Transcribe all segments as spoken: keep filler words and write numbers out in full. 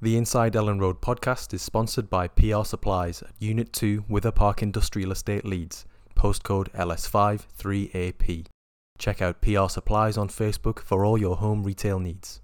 The Inside Ellen Road podcast is sponsored by P R Supplies at Unit two Wither Park Industrial Estate, Leeds, postcode L S five three A P. Check out P R Supplies on Facebook for all your home retail needs.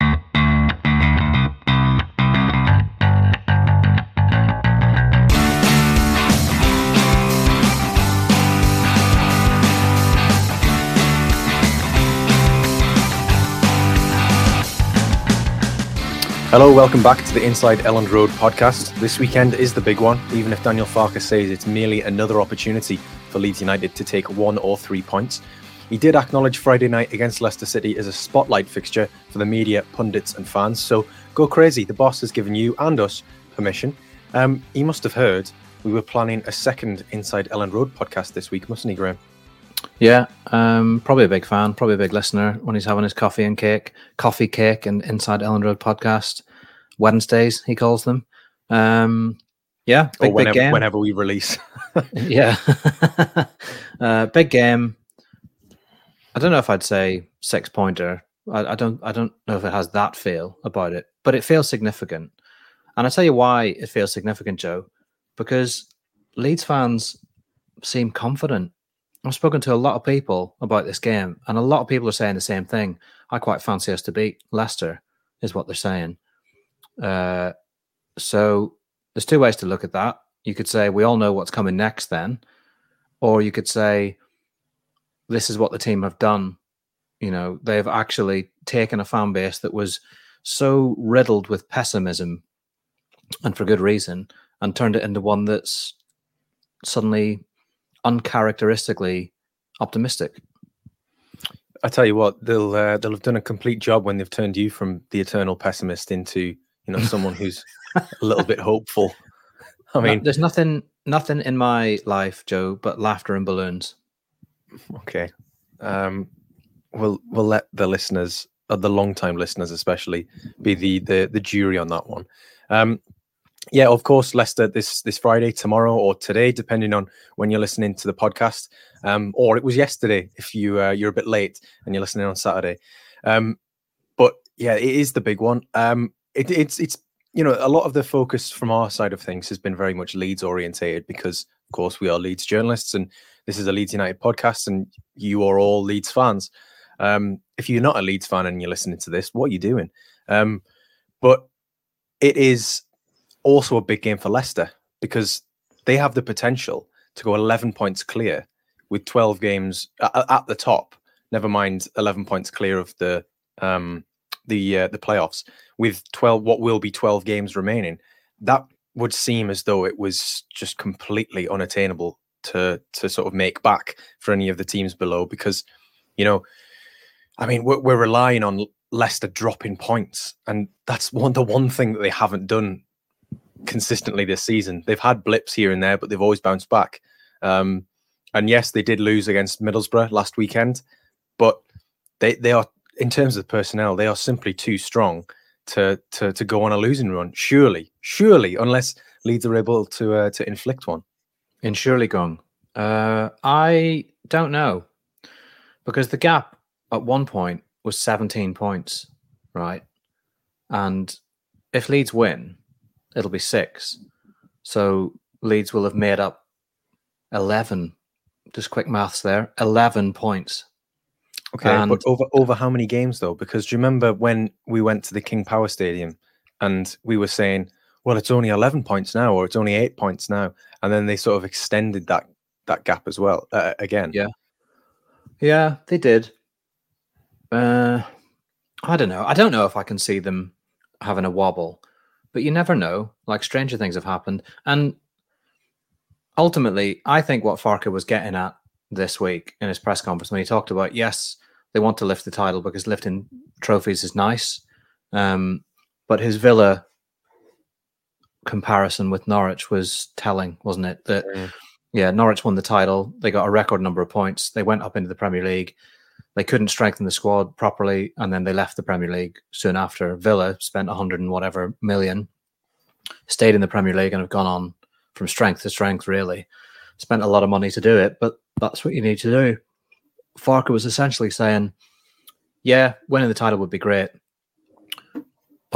Hello, welcome back to the Inside Elland Road podcast. This weekend is the big one, even if Daniel Farke says it's merely another opportunity for Leeds United to take one or three points. He did acknowledge Friday night against Leicester City as a spotlight fixture for the media, pundits and fans, so go crazy. The boss has given you and us permission. Um, he must have heard we were planning a second Inside Elland Road podcast this week, mustn't he, Graham? Yeah, um, probably a big fan, probably a big listener when he's having his coffee and cake, coffee cake and Inside Elland Road podcast. Wednesdays, he calls them. Um, yeah, big, or whenever, big game. Whenever we release. yeah. uh, big game. I don't know if I'd say six-pointer. I, I don't I don't know if it has that feel about it, but it feels significant. And I'll tell you why it feels significant, Joe, because Leeds fans seem confident. I've spoken to a lot of people about this game, and a lot of people are saying the same thing. I quite fancy us to beat Leicester, is what they're saying. Uh, so there's two ways to look at that. You could say we all know what's coming next then, or you could say this is what the team have done. You know, they've actually taken a fan base that was so riddled with pessimism, and for good reason, and turned it into one that's suddenly uncharacteristically optimistic. I tell you what, they'll uh, they'll have done a complete job when they've turned you from the eternal pessimist into, you know, someone who's a little bit hopeful. I mean, no, there's nothing nothing in my life, Joe, but laughter and balloons. Okay, um, we'll we'll let the listeners, uh, the long-time listeners especially, be the the the jury on that one. Um, yeah, of course, Leicester this this Friday, tomorrow, or today, depending on when you're listening to the podcast. Um, or it was yesterday if you uh, you're a bit late and you're listening on Saturday. Um, but yeah, it is the big one. Um, it, it's it's you know, a lot of the focus from our side of things has been very much Leeds orientated because, of course, we are Leeds journalists and this is a Leeds United podcast and you are all Leeds fans. Um, if you're not a Leeds fan and you're listening to this, what are you doing? Um, but it is also a big game for Leicester because they have the potential to go eleven points clear with twelve games at, at the top. Never mind eleven points clear of the um, the uh, the playoffs with twelve. What will be twelve games remaining? That would seem as though it was just completely unattainable to to sort of make back for any of the teams below because, you know, I mean, we're, we're relying on Leicester dropping points, and that's one the one thing that they haven't done consistently this season. They've had blips here and there, but they've always bounced back. Um, and yes, they did lose against Middlesbrough last weekend, but they they are, in terms of personnel, they are simply too strong to to to go on a losing run. Surely, surely, unless Leeds are able to uh, to inflict one. In surely gone. Uh, I don't know, because the gap at one point was seventeen points, right? And if Leeds win, it'll be six. So Leeds will have made up eleven. Just quick maths there. eleven points. Okay, and but over over how many games though? Because do you remember when we went to the King Power Stadium and we were saying, well, it's only eleven points now, or it's only eight points now, and then they sort of extended that that gap as well uh, again. Yeah, yeah, they did. Uh, I don't know. I don't know if I can see them having a wobble, but you never know. Like, stranger things have happened, and ultimately, I think what Farke was getting at this week in his press conference when he talked about, yes, they want to lift the title because lifting trophies is nice, um, but his Villa comparison with Norwich was telling, wasn't it? That mm. yeah, Norwich won the title. They got a record number of points. They went up into the Premier League. They couldn't strengthen the squad properly, and then they left the Premier League soon after. Villa spent a hundred and whatever million, stayed in the Premier League, and have gone on from strength to strength, really. Spent a lot of money to do it, but that's what you need to do. Farke was essentially saying, yeah, winning the title would be great, but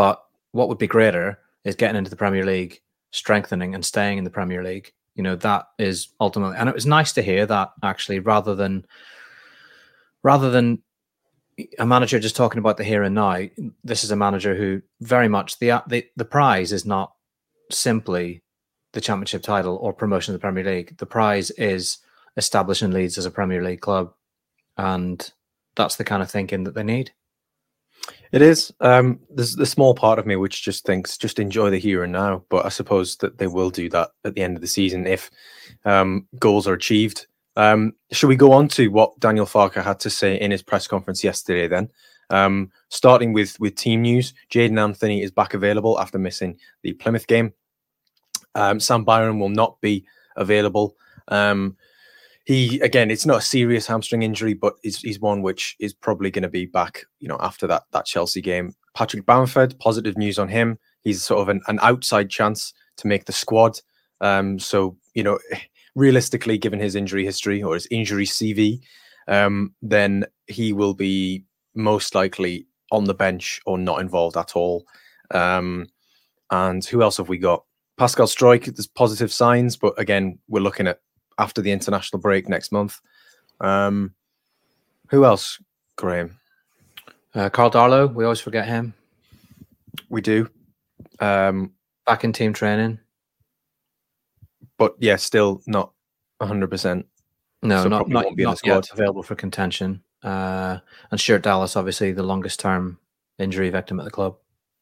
what would be greater is getting into the Premier League, strengthening and staying in the Premier League. You know, that is ultimately, and it was nice to hear that actually, rather than rather than a manager just talking about the here and now. This is a manager who very much the the, the prize is not simply the Championship title or promotion to the Premier League. The prize is establishing Leeds as a Premier League club, and that's the kind of thinking that they need. It is. Um, there's the small part of me which just thinks, just enjoy the here and now. But I suppose that they will do that at the end of the season if um, goals are achieved. Um, should we go on to what Daniel Farke had to say in his press conference yesterday then? Um, starting with, with team news, Jayden Anthony is back available after missing the Plymouth game. Um, Sam Byron will not be available. Um, He again, it's not a serious hamstring injury, but he's, he's one which is probably going to be back, you know, after that that Chelsea game. Patrick Bamford, positive news on him. He's sort of an, an outside chance to make the squad. Um, so you know, realistically, given his injury history or his injury C V, um, then he will be most likely on the bench or not involved at all. Um, and who else have we got? Pascal Struijk. There's positive signs, but again, we're looking at after the international break next month. Um, who else, Graham? Uh, Carl Darlow, we always forget him. We do. Um, Back in team training. But yeah, still not one hundred percent. No, so not, not, won't be in the not squad. yet available for contention. Uh, and Stuart Dallas, obviously the longest term injury victim at the club.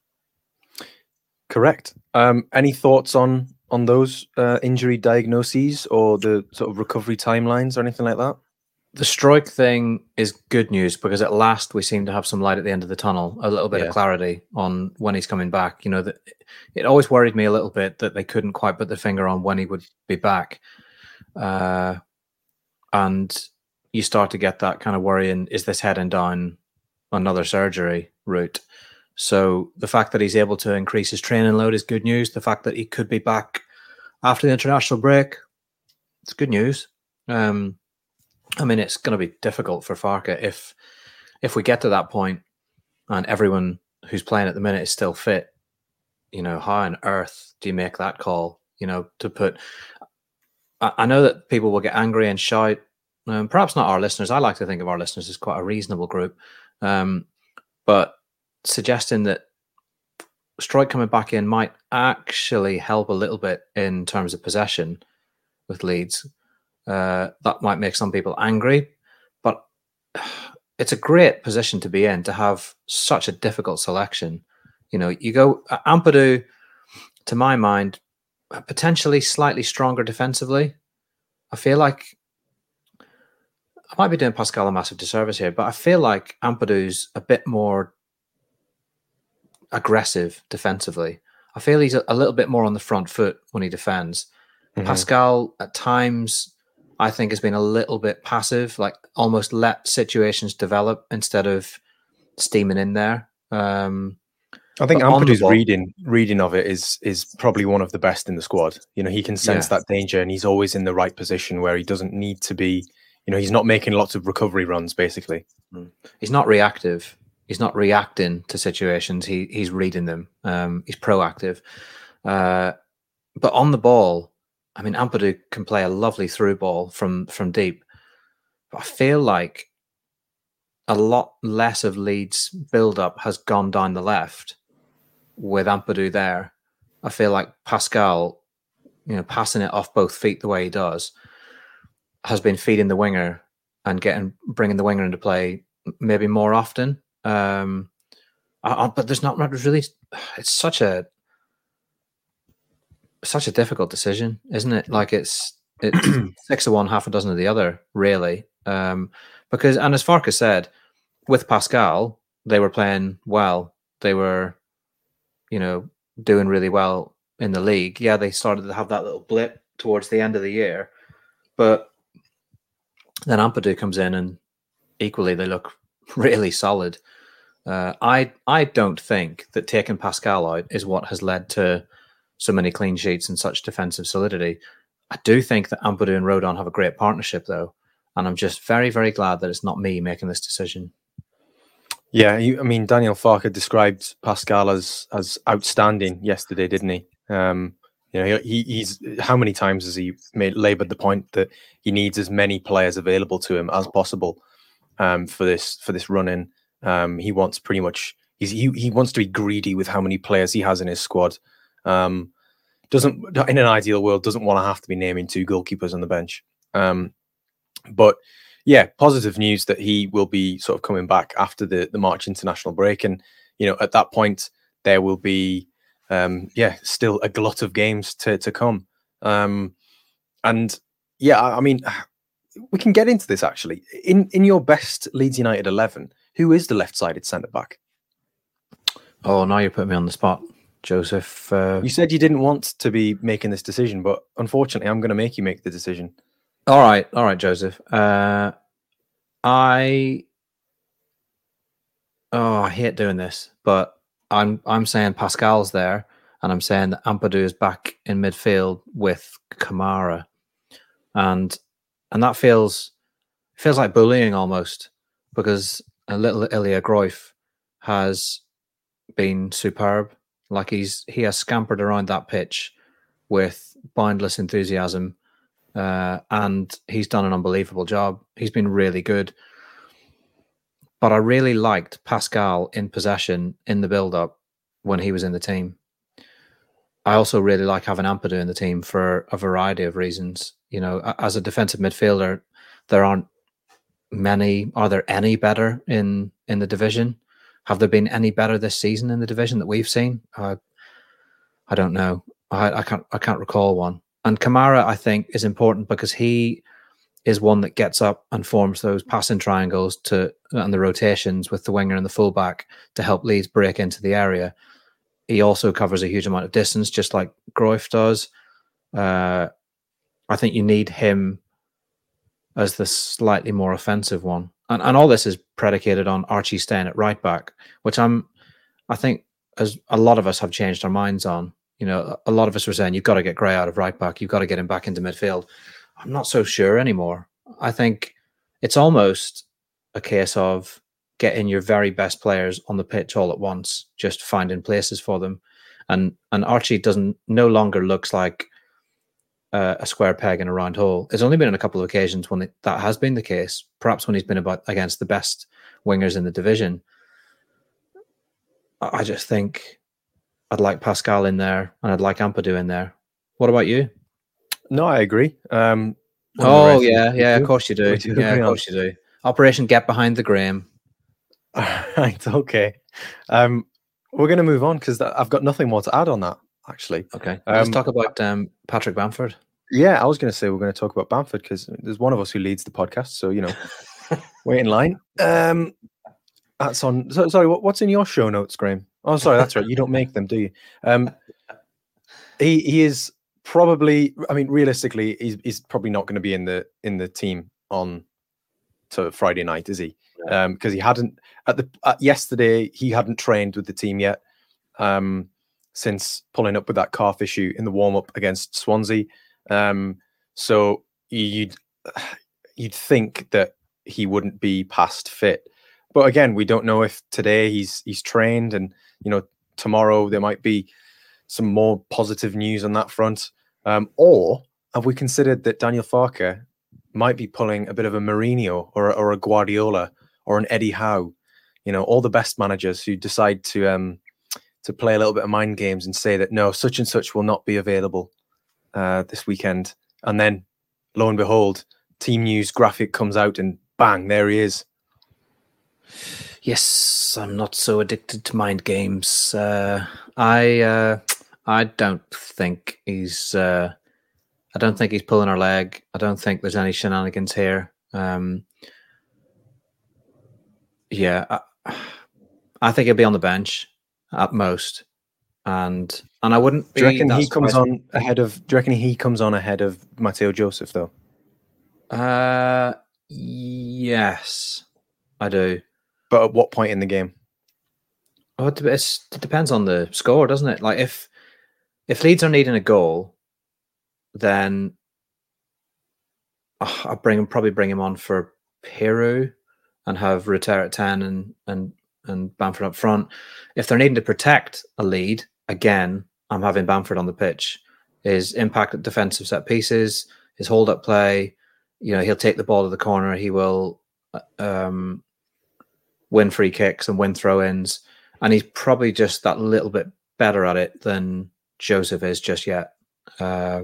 Correct. Um, any thoughts on on those uh, injury diagnoses or the sort of recovery timelines or anything like that? The Struijk thing is good news because at last we seem to have some light at the end of the tunnel, a little bit yeah. of clarity on when he's coming back. You know, that it always worried me a little bit that they couldn't quite put the finger on when he would be back. Uh, and you start to get that kind of worrying, is this heading down another surgery route? So the fact that he's able to increase his training load is good news. The fact that he could be back after the international break, it's good news. Um, I mean, it's going to be difficult for Farke if if we get to that point and everyone who's playing at the minute is still fit. You know, how on earth do you make that call? You know, to put. I, I know that people will get angry and shout. Um, perhaps not our listeners. I like to think of our listeners as quite a reasonable group, um, but suggesting that Struijk coming back in might actually help a little bit in terms of possession with Leeds. Uh, that might make some people angry, but it's a great position to be in to have such a difficult selection. You know, you go uh, Ampadu, to my mind, potentially slightly stronger defensively. I feel like I might be doing Pascal a massive disservice here, but I feel like Ampadu's a bit more aggressive defensively. I feel he's a, a little bit more on the front foot when he defends. Mm-hmm. Pascal at times, I think, has been a little bit passive, like almost let situations develop instead of steaming in there. Um, I think Ampadu's reading reading of it is is probably one of the best in the squad. You know, he can sense yeah. that danger, and he's always in the right position where he doesn't need to be. You know, he's not making lots of recovery runs. Basically, he's not reactive. He's not reacting to situations. He he's reading them. Um, he's proactive. Uh, but on the ball, I mean, Ampadu can play a lovely through ball from from deep. But I feel like a lot less of Leeds' build-up has gone down the left with Ampadu there. I feel like Pascal, you know, passing it off both feet the way he does, has been feeding the winger and getting bringing the winger into play maybe more often. Um, I, I, but there's not really. It's such a such a difficult decision, isn't it? Like it's it's six of one, half a dozen of the other, really. Um, because and as Farke said, with Pascal, they were playing well. They were, you know, doing really well in the league. Yeah, they started to have that little blip towards the end of the year, but then Ampadu comes in and equally they look really solid. Uh, I I don't think that taking Pascal out is what has led to so many clean sheets and such defensive solidity. I do think that Ampadu and Rodon have a great partnership, though, and I'm just very, very glad that it's not me making this decision. Yeah, you, I mean, Daniel Farke described Pascal as as outstanding yesterday, didn't he? Um, you know, he, he's how many times has he made laboured the point that he needs as many players available to him as possible um, for this for this run in. Um, he wants pretty much he's he, he wants to be greedy with how many players he has in his squad. Um, doesn't in an ideal world doesn't want to have to be naming two goalkeepers on the bench. Um, but yeah, positive news that he will be sort of coming back after the, the March international break. And, you know, at that point, there will be, um, yeah, still a glut of games to, to come. Um, and yeah, I, I mean, we can get into this actually. In in your best Leeds United eleven, who is the left-sided centre-back? Oh, now you're putting me on the spot, Joseph. Uh... You said you didn't want to be making this decision, but unfortunately, I'm going to make you make the decision. All right, all right, Joseph. Uh, I oh, I hate doing this, but I'm I'm saying Pascal's there, and I'm saying that Ampadu is back in midfield with Kamara, and and that feels feels like bullying almost, because a little Ilya Groif has been superb. Like he's he has scampered around that pitch with boundless enthusiasm. Uh, and he's done an unbelievable job. He's been really good. But I really liked Pascal in possession in the build-up when he was in the team. I also really like having Ampadu in the team for a variety of reasons. You know, as a defensive midfielder, there aren't many. Are there any better in in the division? Have there been any better this season in the division that we've seen? Uh, I don't know. I, I can't. I can't recall one. And Kamara, I think, is important because he is one that gets up and forms those passing triangles to and the rotations with the winger and the fullback to help Leeds break into the area. He also covers a huge amount of distance, just like Groif does. Uh, I think you need him as the slightly more offensive one. And, and all this is predicated on Archie staying at right back, which I'm, I think, as a lot of us have changed our minds on. You know, a lot of us were saying, you've got to get Gray out of right back. You've got to get him back into midfield. I'm not so sure anymore. I think it's almost a case of getting your very best players on the pitch all at once, just finding places for them. And and Archie doesn't no longer looks like uh, a square peg in a round hole. There's only been in a couple of occasions when it, that has been the case, perhaps when he's been about against the best wingers in the division. I just think I'd like Pascal in there, and I'd like Ampadu in there. What about you? No, I agree. Um, oh yeah, yeah, of course you do. do yeah, of course on. you do. Operation Get Behind the Graham. Right, okay. Um, we're going to move on because I've got nothing more to add on that. Actually, okay. Um, Let's talk about um, Patrick Bamford. Yeah, I was going to say we're going to talk about Bamford because there's one of us who leads the podcast, so you know, wait in line. Um, that's on. So, sorry, what, what's in your show notes, Graham? Oh, sorry, that's right. You don't make them, do you? Um, he he is probably. I mean, realistically, he's he's probably not going to be in the in the team on to Friday night, is he? Yeah. Um, because he hadn't at the at yesterday he hadn't trained with the team yet. Um, since pulling up with that calf issue in the warm up against Swansea. Um, so you'd you'd think that he wouldn't be past fit, but again, we don't know if today he's he's trained, and you know tomorrow there might be some more positive news on that front. Um, or have we considered that Daniel Farke might be pulling a bit of a Mourinho or or a Guardiola or an Eddie Howe? You know, all the best managers who decide to um, to play a little bit of mind games and say that no, such and such will not be available uh, this weekend. And then, lo and behold, Team News graphic comes out and bang, there he is. Yes, I'm not so addicted to mind games. Uh, I uh, I don't think he's uh, I don't think he's pulling our leg. I don't think there's any shenanigans here. Um, yeah, I, I think he'll be on the bench at most, and and I wouldn't. Do you reckon he comes on ahead of? Do you reckon he comes on ahead of Mateo Joseph though? Uh, yes, I do. But at what point in the game? Oh, it, it depends on the score, doesn't it? Like if if Leeds are needing a goal, then oh, I'll bring him probably bring him on for Peru and have Rutter at ten and and and Bamford up front. If they're needing to protect a lead, again, I'm having Bamford on the pitch. His impact at defensive set pieces, his hold-up play, you know, he'll take the ball to the corner. He will um, win free kicks and win throw-ins. And he's probably just that little bit better at it than Joseph is just yet. Uh,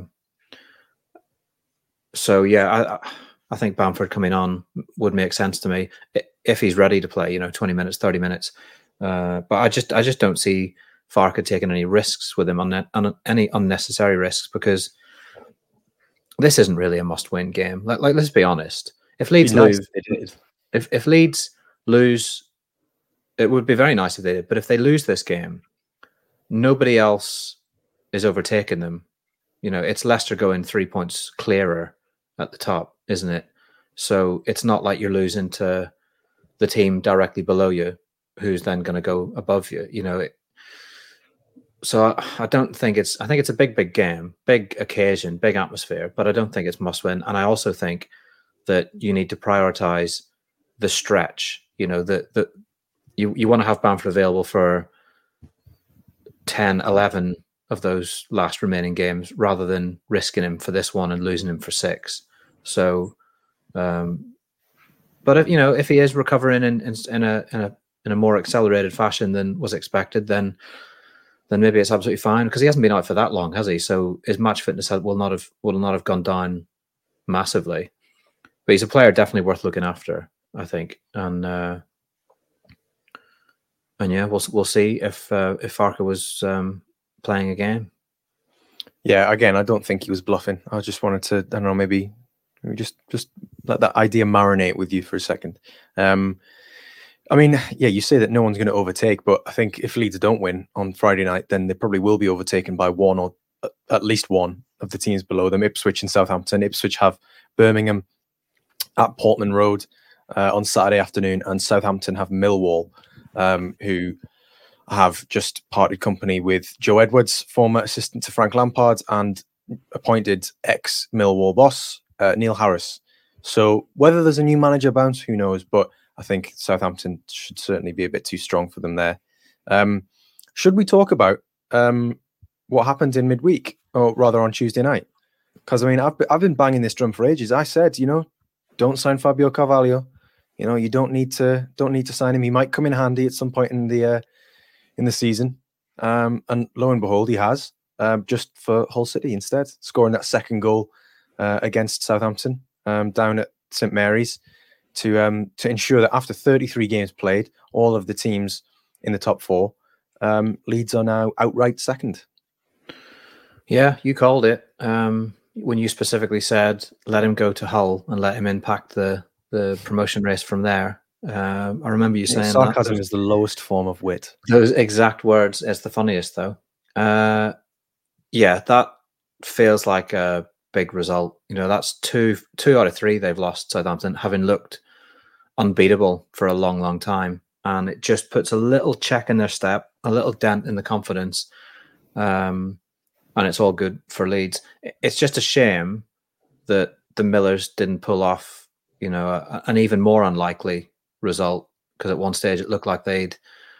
so, yeah, I, I think Bamford coming on would make sense to me if he's ready to play, you know, twenty minutes, thirty minutes. Uh, but I just I just don't see Farke taking any risks with him, on, on any unnecessary risks, because this isn't really a must-win game. Like, like let's be honest. If Leeds nice lose, if, if if Leeds lose, it would be very nice if they did. But if they lose this game, nobody else is overtaking them. You know, it's Leicester going three points clearer at the top, isn't it? So it's not like you're losing to the team directly below you, who's then going to go above you. You know, it, so I, I don't think it's. I think it's a big, big game, big occasion, big atmosphere. But I don't think it's must win. And I also think that you need to prioritize the stretch. You know, the the you you want to have Bamford available for ten, eleven of those last remaining games, rather than risking him for this one and losing him for six. So, um, but if you know if he is recovering in, in, in a in a in a more accelerated fashion than was expected, then then maybe it's absolutely fine, because he hasn't been out for that long, has he? So his match fitness will not have will not have gone down massively. But he's a player definitely worth looking after, I think, and uh, and yeah, we'll we'll see if uh, if Farke was um, playing a game. Yeah, again, I don't think he was bluffing. I just wanted to, I don't know, maybe, maybe just just let that idea marinate with you for a second. Um, I mean, yeah, you say that no one's going to overtake, but I think if Leeds don't win on Friday night, then they probably will be overtaken by one or at least one of the teams below them, Ipswich and Southampton. Ipswich have Birmingham at Portman Road uh, on Saturday afternoon, and Southampton have Millwall, um, who have just parted company with Joe Edwards, former assistant to Frank Lampard, and appointed ex-Millwall boss, uh, Neil Harris. So whether there's a new manager bounce, who knows, but I think Southampton should certainly be a bit too strong for them there. Um, should we talk about um, what happened in midweek, or rather on Tuesday night? Because, I mean, I've, I've been banging this drum for ages. I said, you know, don't sign Fabio Carvalho. You know, you don't need to don't need to sign him. He might come in handy at some point in the uh, in the season. Um, and lo and behold, he has, um, just for Hull City instead, scoring that second goal uh, against Southampton um, down at St Mary's. To um to ensure that after thirty-three games played, all of the teams in the top four, um, Leeds are now outright second. Yeah, you called it um, when you specifically said let him go to Hull and let him impact the the promotion race from there. Uh, I remember you saying yeah, sarcasm that. is the lowest form of wit. Those exact words is the funniest, though. Uh, yeah, that feels like a big result. You know, that's two two out of three they've lost, Southampton, having looked unbeatable for a long, long time. And it just puts a little check in their step, a little dent in the confidence. Um, and it's all good for Leeds. It's just a shame that the Millers didn't pull off, you know, a, an even more unlikely result, because at one stage it looked like they'd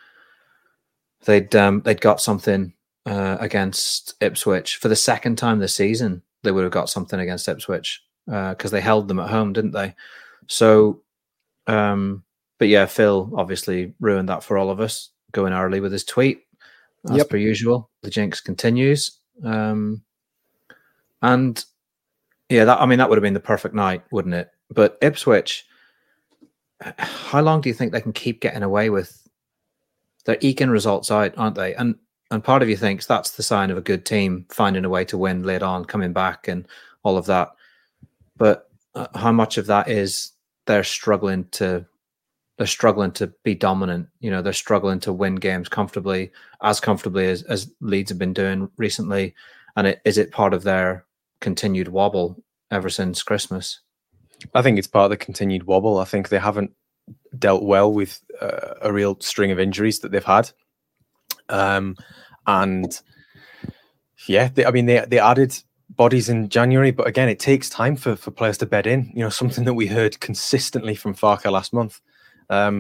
they'd um, they'd got something uh, against Ipswich for the second time this season. They would have got something against Ipswich because uh, they held them at home, didn't they? So. Um, but yeah, Phil obviously ruined that for all of us, going early with his tweet, as yep. per usual. The jinx continues. Um, and yeah, that I mean, that would have been the perfect night, wouldn't it? But Ipswich, how long do you think they can keep getting away with? They're eking results out, aren't they? And and part of you thinks that's the sign of a good team finding a way to win late on, coming back and all of that. But uh, how much of that is they're struggling to they're struggling to be dominant. You know, they're struggling to win games comfortably, as comfortably as, as Leeds have been doing recently. And it, is it part of their continued wobble ever since Christmas? I think it's part of the continued wobble. I think they haven't dealt well with uh, a real string of injuries that they've had. Um, and yeah, they, I mean, they they added bodies in January, but again, it takes time for, for players to bed in. You know, something that we heard consistently from Farke last month. Um,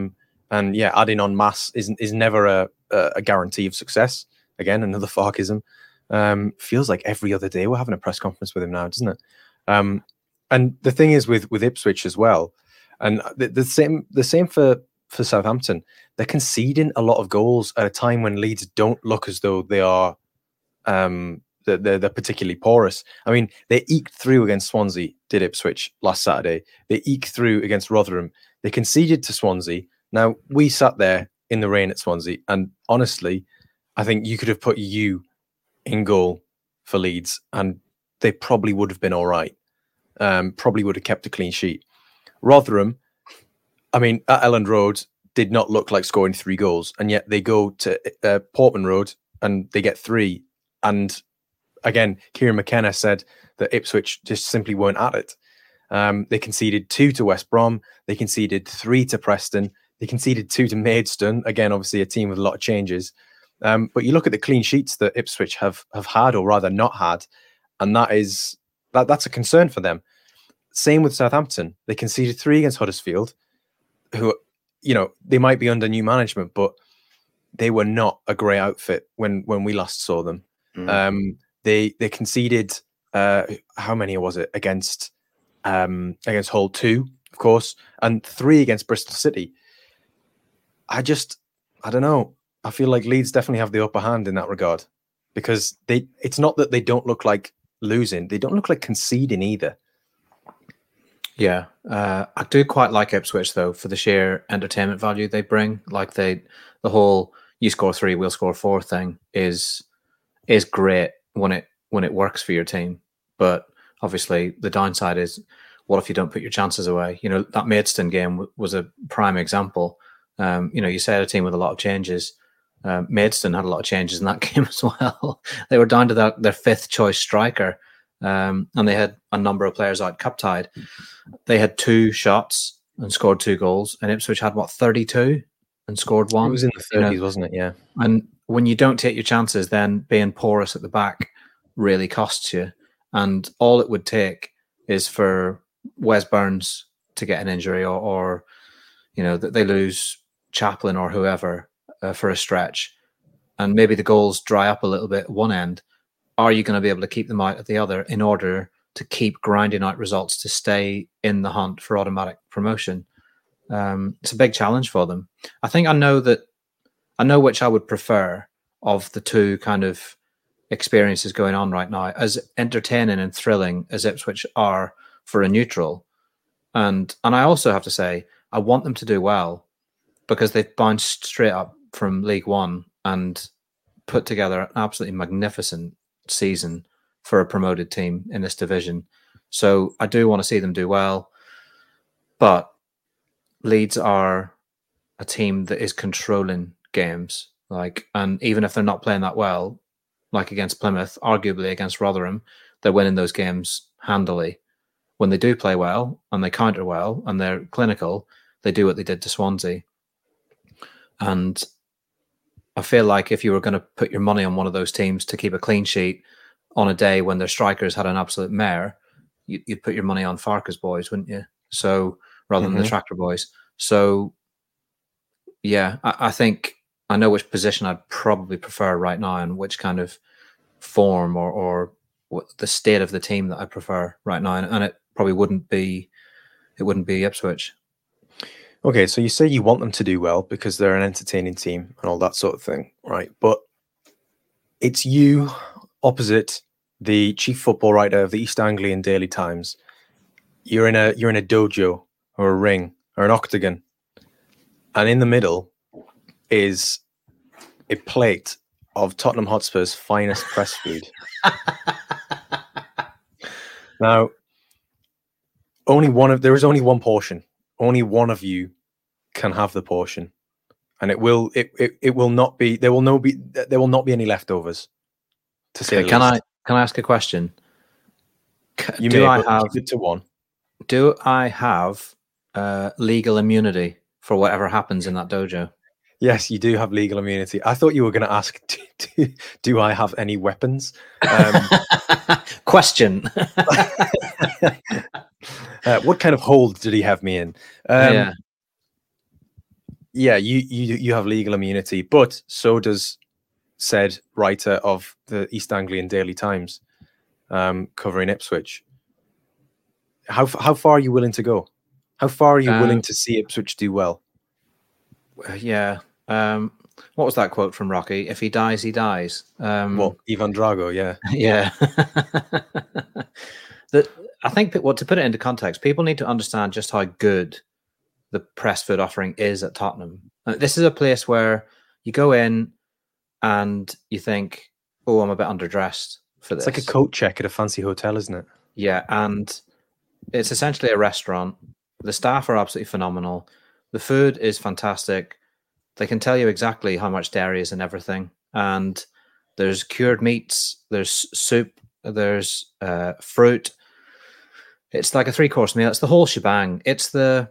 And yeah, adding on mass is is never a a guarantee of success. Again, another Farkism. Um, feels like every other day we're having a press conference with him now, doesn't it? Um, and the thing is with with Ipswich as well, and the, the same the same for for Southampton. They're conceding a lot of goals at a time when Leeds don't look as though they are um, they're, they're, they're particularly porous. I mean, they eked through against Swansea, did Ipswich last Saturday. They eked through against Rotherham. They conceded to Swansea. Now, we sat there in the rain at Swansea, and honestly, I think you could have put you in goal for Leeds, and they probably would have been all right. Um, probably would have kept a clean sheet. Rotherham, I mean, at Elland Road, did not look like scoring three goals, and yet they go to uh, Portman Road and they get three. And again, Kieran McKenna said that Ipswich just simply weren't at it. Um, they conceded two to West Brom. They conceded three to Preston. They conceded two to Maidstone. Again, obviously a team with a lot of changes. Um, but you look at the clean sheets that Ipswich have have had, or rather not had, and that is that that's a concern for them. Same with Southampton. They conceded three against Huddersfield, who, you know, they might be under new management, but they were not a great outfit when when we last saw them. Mm. Um, they they conceded uh, how many was it against um, against Hull? Two, of course, and three against Bristol City. I just I don't know. I feel like Leeds definitely have the upper hand in that regard, because they it's not that they don't look like losing, they don't look like conceding either. Yeah, uh, I do quite like Ipswich though, for the sheer entertainment value they bring. Like they, the whole "you score three, we'll score four" thing is is great when it when it works for your team. But obviously, the downside is, what if you don't put your chances away? You know, that Maidstone game w- was a prime example. Um, you know, you say a team with a lot of changes. Uh, Maidstone had a lot of changes in that game as well. They were down to that, their fifth choice striker, um, and they had a number of players out cup tied. They had two shots and scored two goals, and Ipswich had what thirty-two and scored one. It was in the thirties, you know? Wasn't it? Yeah. And when you don't take your chances, then being porous at the back really costs you. And all it would take is for Wes Burns to get an injury, or, or you know, that they lose Chaplin or whoever uh, for a stretch, and maybe the goals dry up a little bit at one end. Are you going to be able to keep them out at the other in order to keep grinding out results to stay in the hunt for automatic promotion? Um, it's a big challenge for them. I think I know that I know which I would prefer of the two kind of experiences going on right now, as entertaining and thrilling as Ipswich are for a neutral. And and I also have to say, I want them to do well, because they've bounced straight up from League One and put together an absolutely magnificent season for a promoted team in this division. So I do want to see them do well. But Leeds are a team that is controlling games. Like, and even if they're not playing that well, like against Plymouth, arguably against Rotherham, they're winning those games handily. When they do play well and they counter well and they're clinical, they do what they did to Swansea. And I feel like if you were going to put your money on one of those teams to keep a clean sheet on a day when their strikers had an absolute mare, you, you'd put your money on Farke's boys, wouldn't you? So rather mm-hmm. than the Tractor boys. So yeah, I, I think I know which position I'd probably prefer right now, and which kind of form or or what the state of the team that I prefer right now, and, and it probably wouldn't be it wouldn't be Ipswich. Okay, so you say you want them to do well because they're an entertaining team and all that sort of thing, right? But it's you opposite the chief football writer of the East Anglian Daily Times. You're in a you're in a dojo or a ring or an octagon, and in the middle is a plate of Tottenham Hotspur's finest press food. Now, only one of there is only one portion. Only one of you can have the portion, and it will it, it, it will not be there will no be there will not be any leftovers. To say okay, can least. I can I ask a question? You do may I have it to one? Do I have uh, legal immunity for whatever happens in that dojo? Yes, you do have legal immunity. I thought you were going to ask, do, do I have any weapons? Um, question. uh, what kind of hold did he have me in? Um, yeah. yeah, you you you have legal immunity, but so does said writer of the East Anglian Daily Times, um, covering Ipswich. How how far are you willing to go? How far are you um, willing to see Ipswich do well? Yeah. Um, what was that quote from Rocky? If he dies, he dies. Um, well, Ivan Drago, yeah. Yeah. the, I think that, what to put it into context, people need to understand just how good the Pressfood offering is at Tottenham. This is a place where you go in and you think, oh, I'm a bit underdressed for this. It's like a coat check at a fancy hotel, isn't it? Yeah, and it's essentially a restaurant. The staff are absolutely phenomenal. The food is fantastic. They can tell you exactly how much dairy is in everything. And there's cured meats, there's soup, there's uh, fruit. It's like a three-course meal. It's the whole shebang. It's the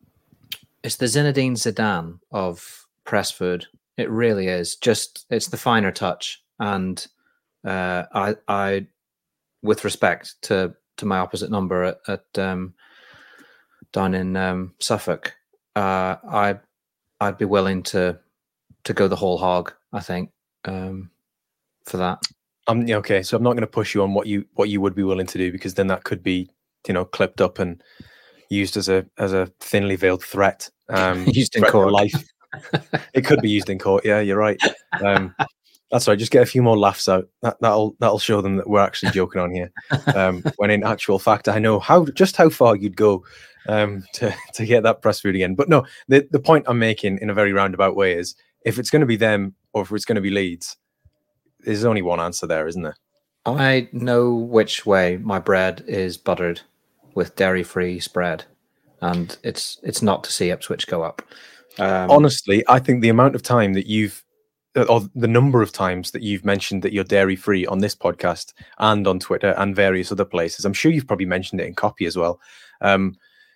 it's the Zinedine Zidane of Pressfood. It really is. Just it's the finer touch. And uh, I, I, with respect to to my opposite number at, at um, down in um, Suffolk, uh, I I'd be willing to to go the whole hog. I think um, for that. Um. Yeah, okay. So I'm not going to push you on what you what you would be willing to do, because then that could be, you know, clipped up and used as a as a thinly veiled threat. Um, used in threat court. For life. It could be used in court. Yeah, you're right. Um, that's right. Just get a few more laughs out. That, that'll that'll show them that we're actually joking on here. Um, when in actual fact, I know how just how far you'd go um, to to get that Pressfood again. But no, the the point I'm making in a very roundabout way is, if it's going to be them or if it's going to be Leeds, there's only one answer there, isn't there? I know which way my bread is buttered with dairy-free spread, and it's it's not to see Ipswich go up. Um, Honestly, I think the amount of time that you've, or the number of times that you've mentioned that you're dairy-free on this podcast and on Twitter and various other places, I'm sure you've probably mentioned it in copy as well. Um,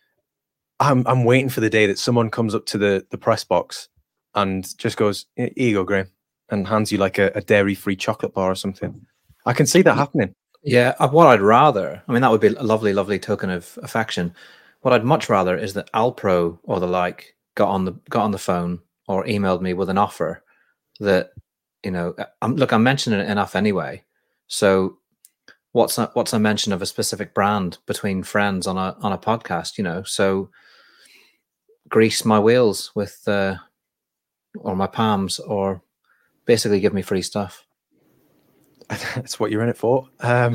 I'm I'm waiting for the day that someone comes up to the, the press box and just goes, "Here you go, Graham," and hands you like a, a dairy-free chocolate bar or something. I can see that happening. Yeah, what I'd rather, I mean, that would be a lovely, lovely token of affection. What I'd much rather is that Alpro or the like got on the got on the phone or emailed me with an offer that, you know, I'm, look, I'm mentioning it enough anyway. So what's a, what's a mention of a specific brand between friends on a on a podcast, you know? So grease my wheels with uh, or my palms, or basically give me free stuff. That's what you're in it for. Um,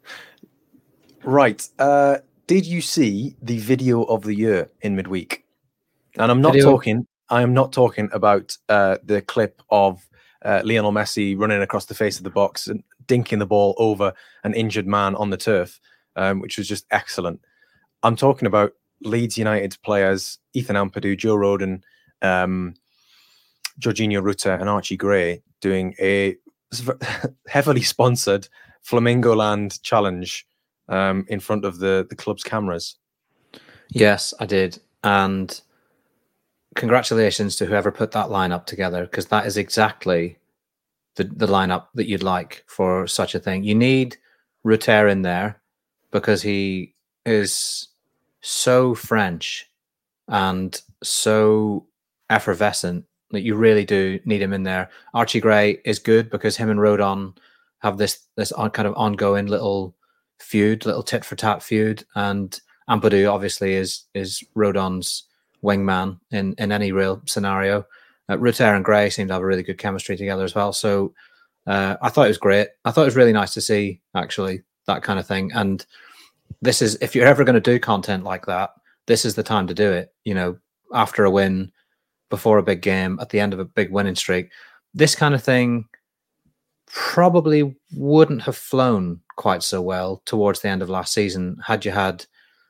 right. Uh, did you see the video of the year in midweek? And I'm not video. talking. I am not talking about uh, the clip of uh, Lionel Messi running across the face of the box and dinking the ball over an injured man on the turf, um, which was just excellent. I'm talking about Leeds United players Ethan Ampadu, Joe Rodon, um, Jorginho Rutter, and Archie Gray doing a heavily sponsored Flamingo Land challenge um, in front of the, the club's cameras. Yes, I did. And congratulations to whoever put that lineup together, because that is exactly the, the lineup that you'd like for such a thing. You need Rutter in there because he is so French and so effervescent that you really do need him in there. Archie Gray is good because him and Rodon have this this on, kind of ongoing little feud, little tit for tat feud, and Ampadu obviously is is Rodon's wingman in in any real scenario. Uh, Rutter and Gray seem to have a really good chemistry together as well. So uh, I thought it was great. I thought it was really nice to see actually that kind of thing. And this is, if you're ever going to do content like that, this is the time to do it. You know, after a win, before a big game, at the end of a big winning streak, this kind of thing probably wouldn't have flown quite so well towards the end of last season had you had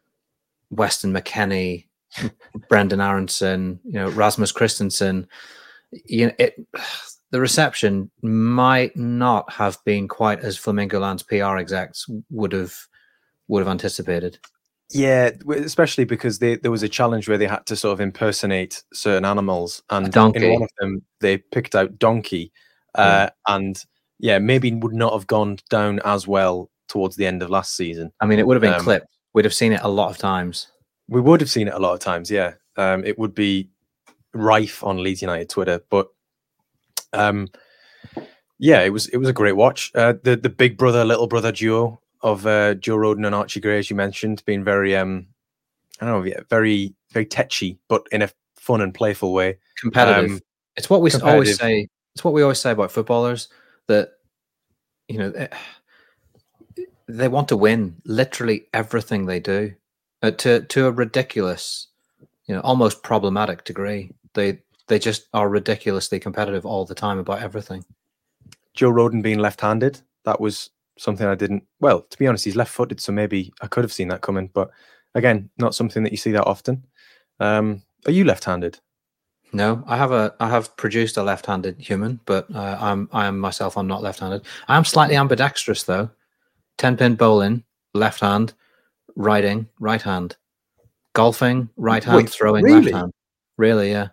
Weston McKennie, Brendan Aronson, you know, Rasmus Christensen. You know, it, the reception might not have been quite as Flamingo Land's P R execs would have would have anticipated. Yeah, especially because they, there was a challenge where they had to sort of impersonate certain animals, and in one of them they picked out donkey, uh, yeah. and yeah, maybe would not have gone down as well towards the end of last season. I mean, it would have been um, clipped. We'd have seen it a lot of times. We would have seen it a lot of times. Yeah, um, it would be rife on Leeds United Twitter. But um, yeah, it was it was a great watch. Uh, the the big brother little brother duo of uh, Joe Rodon and Archie Gray, as you mentioned, being very um, I don't know, yeah, very very tetchy, but in a fun and playful way. Competitive. Um, it's what we competitive. always say. It's what we always say about footballers, that you know they, they want to win literally everything they do, uh, to to a ridiculous, you know, almost problematic degree. They they just are ridiculously competitive all the time about everything. Joe Rodon being left-handed, that was something I didn't. Well, to be honest, he's left-footed, so maybe I could have seen that coming. But again, not something that you see that often. Um, are you left-handed? No, I have a I have produced a left-handed human, but uh, I'm I am myself. I'm not left-handed. I am slightly ambidextrous though. Ten pin bowling, left hand. Riding, right hand. Golfing, right hand. Wait, throwing, really? left hand. Really, yeah.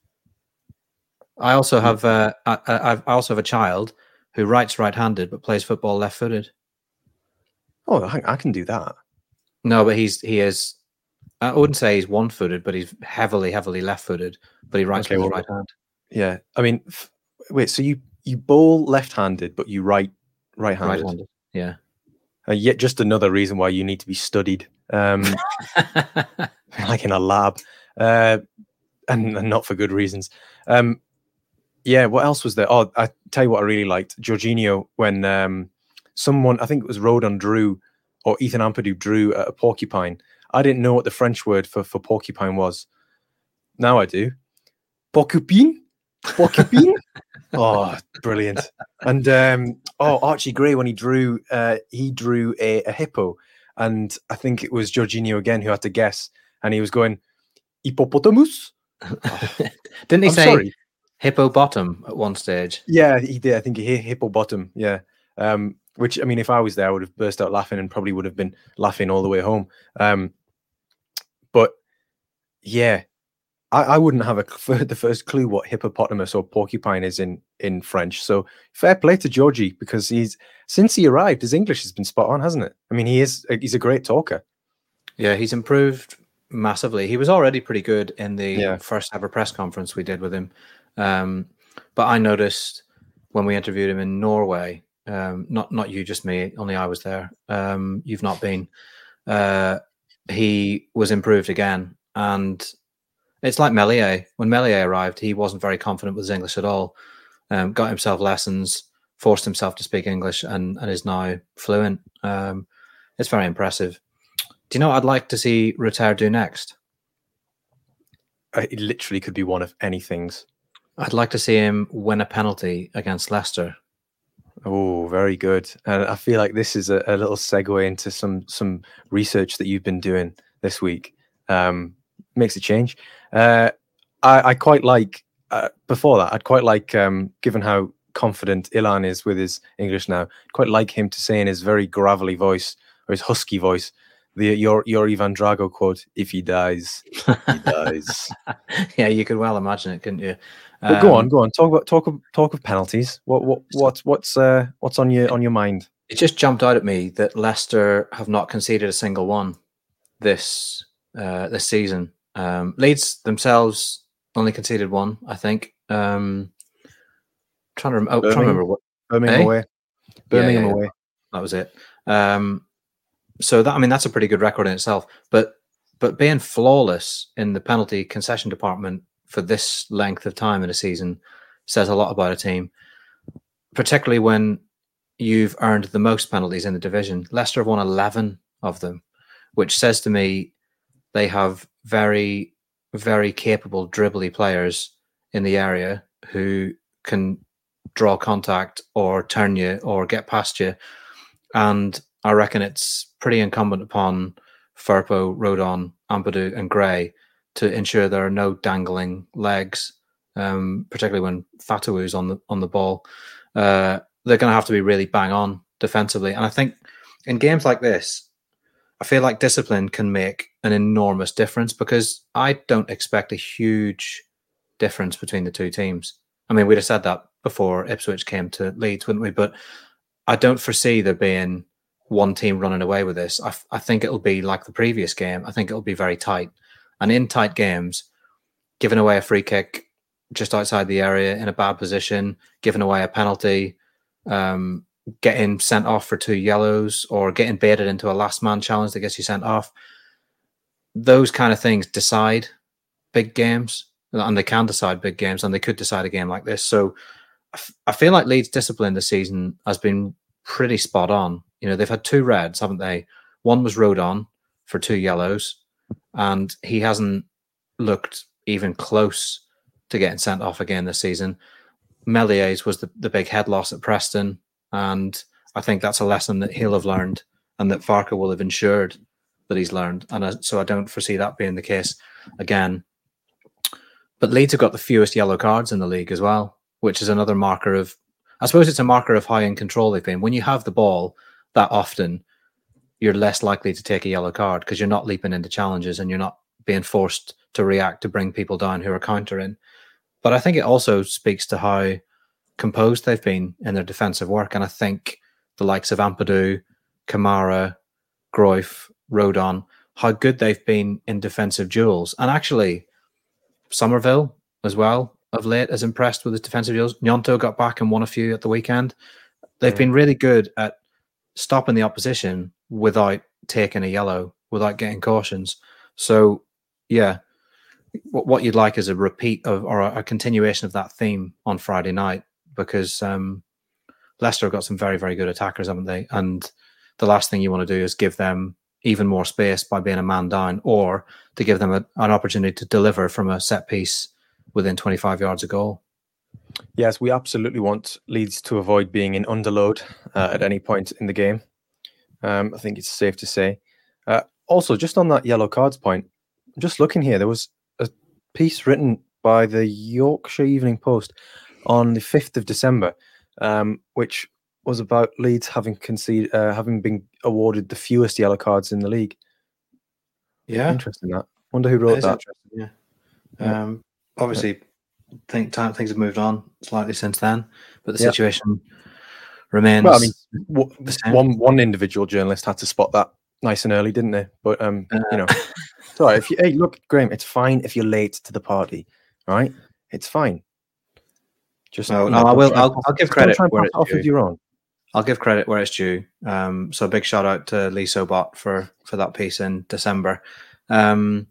I also have uh, I, I also have a child who writes right-handed but plays football left-footed. Oh, I, I can do that. No, but he's he is. I wouldn't say he's one-footed, but he's heavily, heavily left-footed. But he writes Okay, with his well, right hand. Yeah, I mean, f- wait. So you you bowl left-handed, but you write right-handed. Right-handed. Yeah. Uh, yet just another reason why you need to be studied, um, like in a lab, uh, and, and not for good reasons. Um, yeah, what else was there? Oh, I tell you what I really liked. Jorginho, when um, someone, I think it was Rodon drew, or Ethan Ampadu drew a porcupine. I didn't know what the French word for, for porcupine was. Now I do. Porcupine? Porcupine? Oh, brilliant. And um, oh, Archie Gray, when he drew, uh, he drew a, a hippo. And I think it was Jorginho again who had to guess. And he was going, hippopotamus? Oh, didn't he I'm say sorry. hippo bottom at one stage? Yeah, he did. I think he hit hippo bottom. Yeah. Um, which, I mean, if I was there, I would have burst out laughing and probably would have been laughing all the way home. Um, but yeah, I, I wouldn't have a, the first clue what hippopotamus or porcupine is in, in French. So fair play to Georgie, because he's since he arrived, his English has been spot on, hasn't it? I mean, he is he's a great talker. Yeah, he's improved massively. He was already pretty good in the Yeah. first ever press conference we did with him. Um, but I noticed when we interviewed him in Norway, um, not not you, just me, only I was there. Um, you've not been. Uh, he was improved again. And it's like Meslier. When Meslier arrived, he wasn't very confident with his English at all. Um, got himself lessons, forced himself to speak English, and, and is now fluent. Um, it's very impressive. Do you know what I'd like to see Rutter do next? It literally could be one of any things. I'd like to see him win a penalty against Leicester. Oh, very good. And I feel like this is a, a little segue into some some research that you've been doing this week. Um, makes a change. Uh, I, I quite like, uh, before that, I'd quite like, um, given how confident Ilan is with his English now, quite like him to say in his very gravelly voice, or his husky voice, the your your Ivan Drago quote, "If he dies, he dies." Yeah, you could well imagine it, couldn't you? But Um, go on, go on. Talk about talk of talk of penalties. What what what's what's uh what's on your on your mind? It just jumped out at me that Leicester have not conceded a single one this uh, this season. Um, Leeds themselves only conceded one, I think. Um, trying to, rem- oh, trying to remember what Birmingham eh? away. Birmingham yeah, yeah, away. that was it. Um, so that I mean that's a pretty good record in itself. But but being flawless in the penalty concession department for this length of time in a season says a lot about a team, particularly when you've earned the most penalties in the division. Leicester have won eleven of them, which says to me they have very, very capable dribbly players in the area who can draw contact or turn you or get past you. And I reckon it's pretty incumbent upon Firpo, Rodon, Ampadu and Gray to ensure there are no dangling legs, um, particularly when Fatou's on the on the ball. Uh, they're going to have to be really bang on defensively. And I think in games like this, I feel like discipline can make an enormous difference, because I don't expect a huge difference between the two teams. I mean, we'd have said that before Ipswich came to Leeds, wouldn't we? But I don't foresee there being one team running away with this. I, I think it'll be like the previous game. I think it'll be very tight. And in tight games, giving away a free kick just outside the area in a bad position, giving away a penalty, um, getting sent off for two yellows, or getting baited into a last man challenge that gets you sent off. Those kind of things decide big games, and they can decide big games, and they could decide a game like this. So I, f- I feel like Leeds' discipline this season has been pretty spot on. You know, they've had two reds, haven't they? One was Rodon for two yellows, and he hasn't looked even close to getting sent off again this season. Melies was the, the big head loss at Preston, and I think that's a lesson that he'll have learned and that Farke will have ensured that he's learned. And I, so I don't foresee that being the case again. But Leeds have got the fewest yellow cards in the league as well, which is another marker of, I suppose it's a marker of how in control they've been. When you have the ball that often, you're less likely to take a yellow card because you're not leaping into challenges and you're not being forced to react to bring people down who are countering. But I think it also speaks to how composed they've been in their defensive work. And I think the likes of Ampadu, Kamara, Cruyff, Rodon, how good they've been in defensive duels. And actually, Somerville as well of late has impressed with his defensive duels. Gnonto got back and won a few at the weekend. They've yeah. been really good at stopping the opposition without taking a yellow, without getting cautions. So, yeah, what you'd like is a repeat of or a continuation of that theme on Friday night, because um, Leicester have got some very, very good attackers, haven't they? And the last thing you want to do is give them even more space by being a man down, or to give them a, an opportunity to deliver from a set piece within twenty-five yards of goal. Yes, we absolutely want Leeds to avoid being in underload uh, at any point in the game. Um, I think it's safe to say. Uh, also, just on that yellow cards point, I'm just looking here, there was a piece written by the Yorkshire Evening Post on the fifth of December, um, which was about Leeds having conceded, uh, having been awarded the fewest yellow cards in the league. Yeah, interesting. That. Wonder who wrote that. Yeah. yeah. Um, obviously, yeah. think time things have moved on slightly since then, but the yeah. situation remains. Well, I mean, w- one one individual journalist had to spot that nice and early, didn't they? But um, uh, you know, sorry. If you hey, look, Graham, it's fine if you're late to the party, right? It's fine. Just no, no, I will. I'll, I'll give credit where it's off due. Of your own. I'll give credit where it's due. Um, so a big shout out to Lee Sobot for for that piece in December. Um,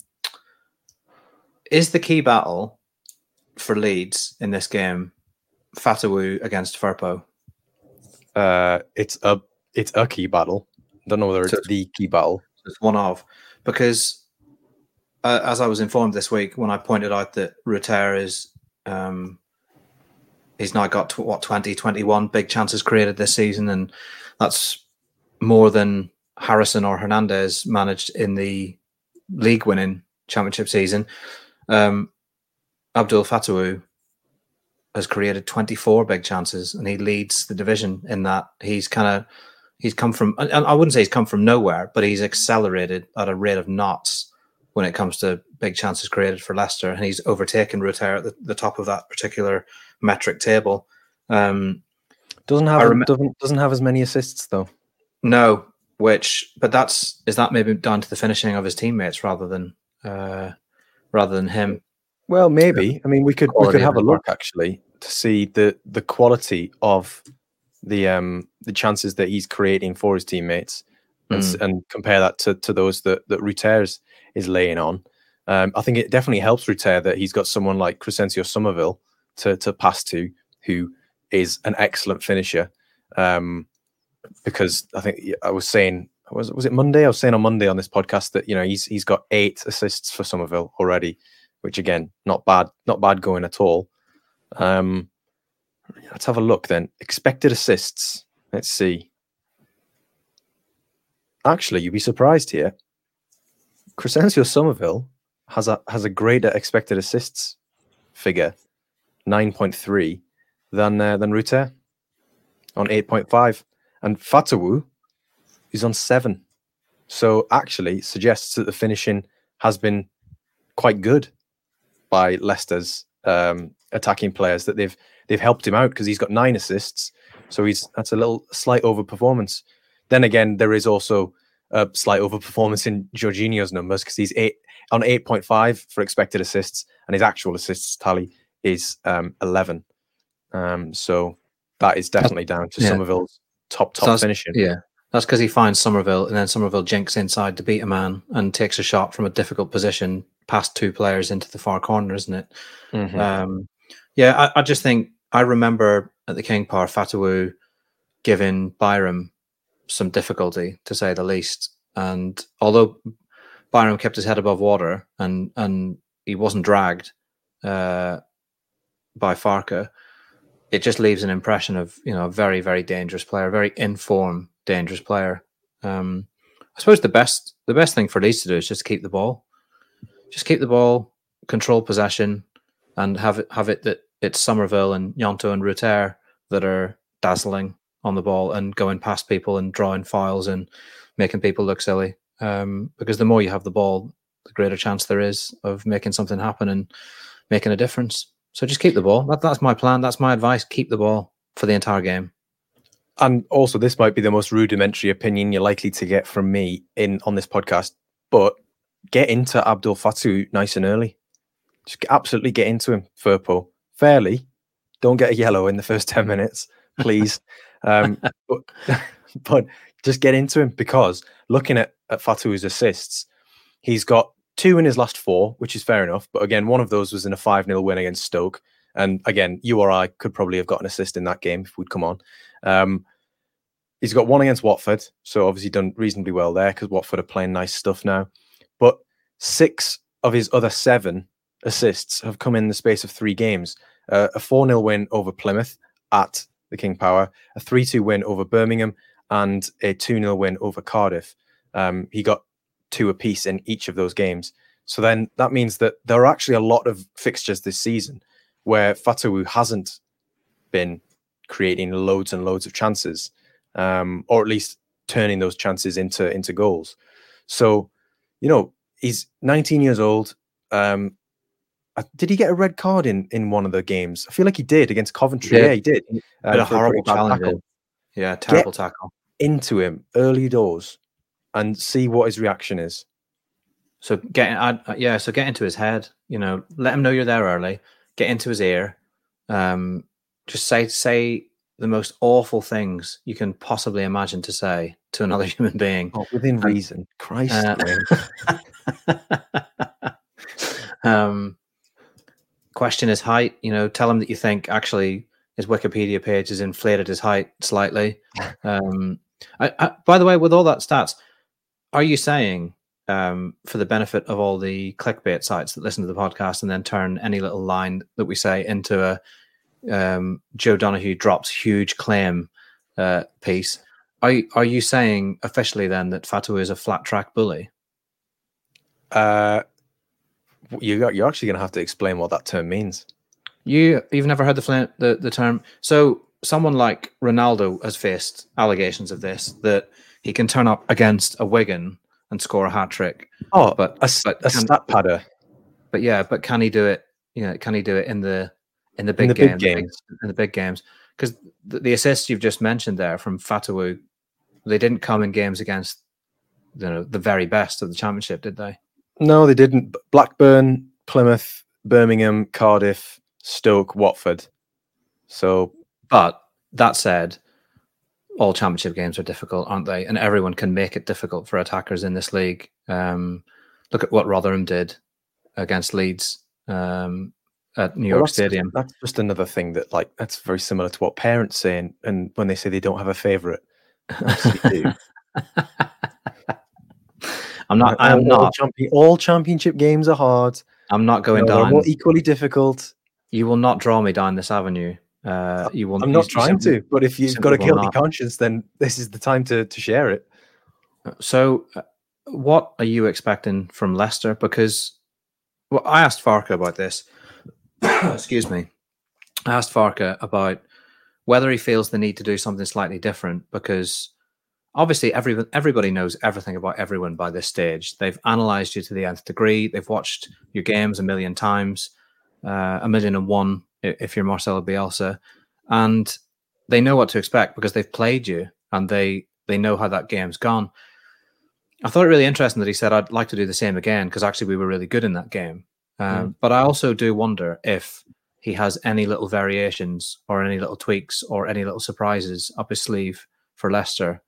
is the key battle for Leeds in this game Fatawu against Firpo? Uh, it's a it's a key battle. I don't know whether it's so the key battle. It's one of, because uh, as I was informed this week when I pointed out that Ruter is um, he's now got to, what twenty, twenty-one big chances created this season, and that's more than Harrison or Hernandez managed in the league-winning championship season. Um, Abdul Fatawu has created twenty-four big chances, and he leads the division in that. He's kind of he's come from, I wouldn't say he's come from nowhere, but he's accelerated at a rate of knots when it comes to big chances created for Leicester, and he's overtaken Ruter at the, the top of that particular metric table. Um, doesn't have rem- doesn't doesn't have as many assists though. No, which but that's is that maybe down to the finishing of his teammates rather than uh, rather than him. Well, maybe. I mean, we could we could have a look actually to see the the quality of the um the chances that he's creating for his teammates, and, mm. and compare that to, to those that that Ruter is, is laying on. Um, I think it definitely helps Ruter that he's got someone like Crescencio Somerville to to pass to, who is an excellent finisher. Um, because I think I was saying was was it Monday? I was saying on Monday on this podcast that you know he's he's got eight assists for Somerville already, which again not bad not bad going at all. Um, let's have a look then. Expected assists. Let's see. Actually, you'd be surprised here. Crescencio Somerville has a has a greater expected assists figure, nine point three, than uh, than Ruter on eight point five, and Fatawu is on seven. So actually suggests that the finishing has been quite good by Leicester's um, attacking players, that they've they've helped him out because he's got nine assists. So he's that's a little slight overperformance. Then again, there is also a slight overperformance in Jorginho's numbers because he's eight on eight point five for expected assists, and his actual assists tally is um, eleven. Um, so that is definitely down to yeah. Somerville's top top so finishing. Yeah, that's because he finds Somerville, and then Somerville jinks inside to beat a man and takes a shot from a difficult position past two players into the far corner, isn't it? Mm-hmm. Um, yeah, I, I just think I remember at the King Power, Fatawu giving Byram some difficulty, to say the least. And although Byram kept his head above water and and he wasn't dragged uh, by Farke, it just leaves an impression of, you know, a very, very dangerous player, a very in-form, dangerous player. Um, I suppose the best the best thing for Leeds to do is just keep the ball. Just keep the ball, control possession, and have it have it that it's Somerville and Gnonto and Rutter that are dazzling on the ball and going past people and drawing fouls and making people look silly. Um, because the more you have the ball, the greater chance there is of making something happen and making a difference. So just keep the ball. That, that's my plan. That's my advice. Keep the ball for the entire game. And also, this might be the most rudimentary opinion you're likely to get from me in on this podcast, but get into Abdul Fatawu nice and early. Just absolutely get into him, Firpo. Fairly. Don't get a yellow in the first ten minutes, please. um, but, but just get into him, because looking at, at Fatawu's assists, he's got two in his last four, which is fair enough. But again, one of those was in a five nil win against Stoke. And again, you or I could probably have got an assist in that game if we'd come on. Um, he's got one against Watford, so obviously done reasonably well there because Watford are playing nice stuff now. But six of his other seven assists have come in the space of three games. Uh, a four nil win over Plymouth at the King Power, a three two win over Birmingham, and a two nil win over Cardiff. Um, he got two apiece in each of those games. So then that means that there are actually a lot of fixtures this season where Fatawu hasn't been creating loads and loads of chances, um, or at least turning those chances into, into goals. So, you know, he's nineteen years old. Um, did he get a red card in, in one of the games? I feel like he did against Coventry. Yeah, yeah he did. Um, a horrible challenge. Tackle. Yeah, terrible Get tackle. Into him early doors and see what his reaction is. So get uh, yeah, so get into his head. You know, let him know you're there early. Get into his ear. Um, just say say the most awful things you can possibly imagine to say to another human being. Oh, within reason. Christ. Uh, um, question his height. You know, tell him that you think actually his Wikipedia page has inflated his height slightly. Um, I, I, by the way, with all that stats, are you saying, um, for the benefit of all the clickbait sites that listen to the podcast and then turn any little line that we say into a um, Joe Donahue drops huge claim uh, piece, are, are you saying officially then that Fatawu is a flat track bully? Uh, you got, you're actually going to have to explain what that term means. You, you've never heard the, the the term? So someone like Ronaldo has faced allegations of this, that he can turn up against a Wigan and score a hat trick. Oh, but a, but a can, stat padder. But yeah, but can he do it? You know, can he do it in the in the big, in the game, big games? In the big games, because the, the assists you've just mentioned there from Fatawu, they didn't come in games against, you know, the very best of the Championship, did they? No, they didn't. Blackburn, Plymouth, Birmingham, Cardiff, Stoke, Watford. So, but that said, all Championship games are difficult, aren't they? And everyone can make it difficult for attackers in this league. Um, look at what Rotherham did against Leeds um, at New York well, that's, Stadium. That's just another thing that, like, that's very similar to what parents say, and, and when they say they don't have a favourite. do. I'm not. I am all, not. All, champion, all championship games are hard. I'm not going no, down. They're all equally difficult. You will not draw me down this avenue. Uh, you will. I'm not you, trying you to, but if you've got a guilty not. conscience, then this is the time to to share it. So, uh, what are you expecting from Leicester? Because, well, I asked Farke about this. Excuse me. I asked Farke about whether he feels the need to do something slightly different, because obviously every, everybody knows everything about everyone by this stage. They've analysed you to the nth degree. They've watched your games a million times, uh, a million and one if you're Marcelo Bielsa, and they know what to expect because they've played you and they they know how that game's gone. I thought it really interesting that he said, I'd like to do the same again, because actually we were really good in that game. Um, mm. But I also do wonder if he has any little variations or any little tweaks or any little surprises up his sleeve for Leicester.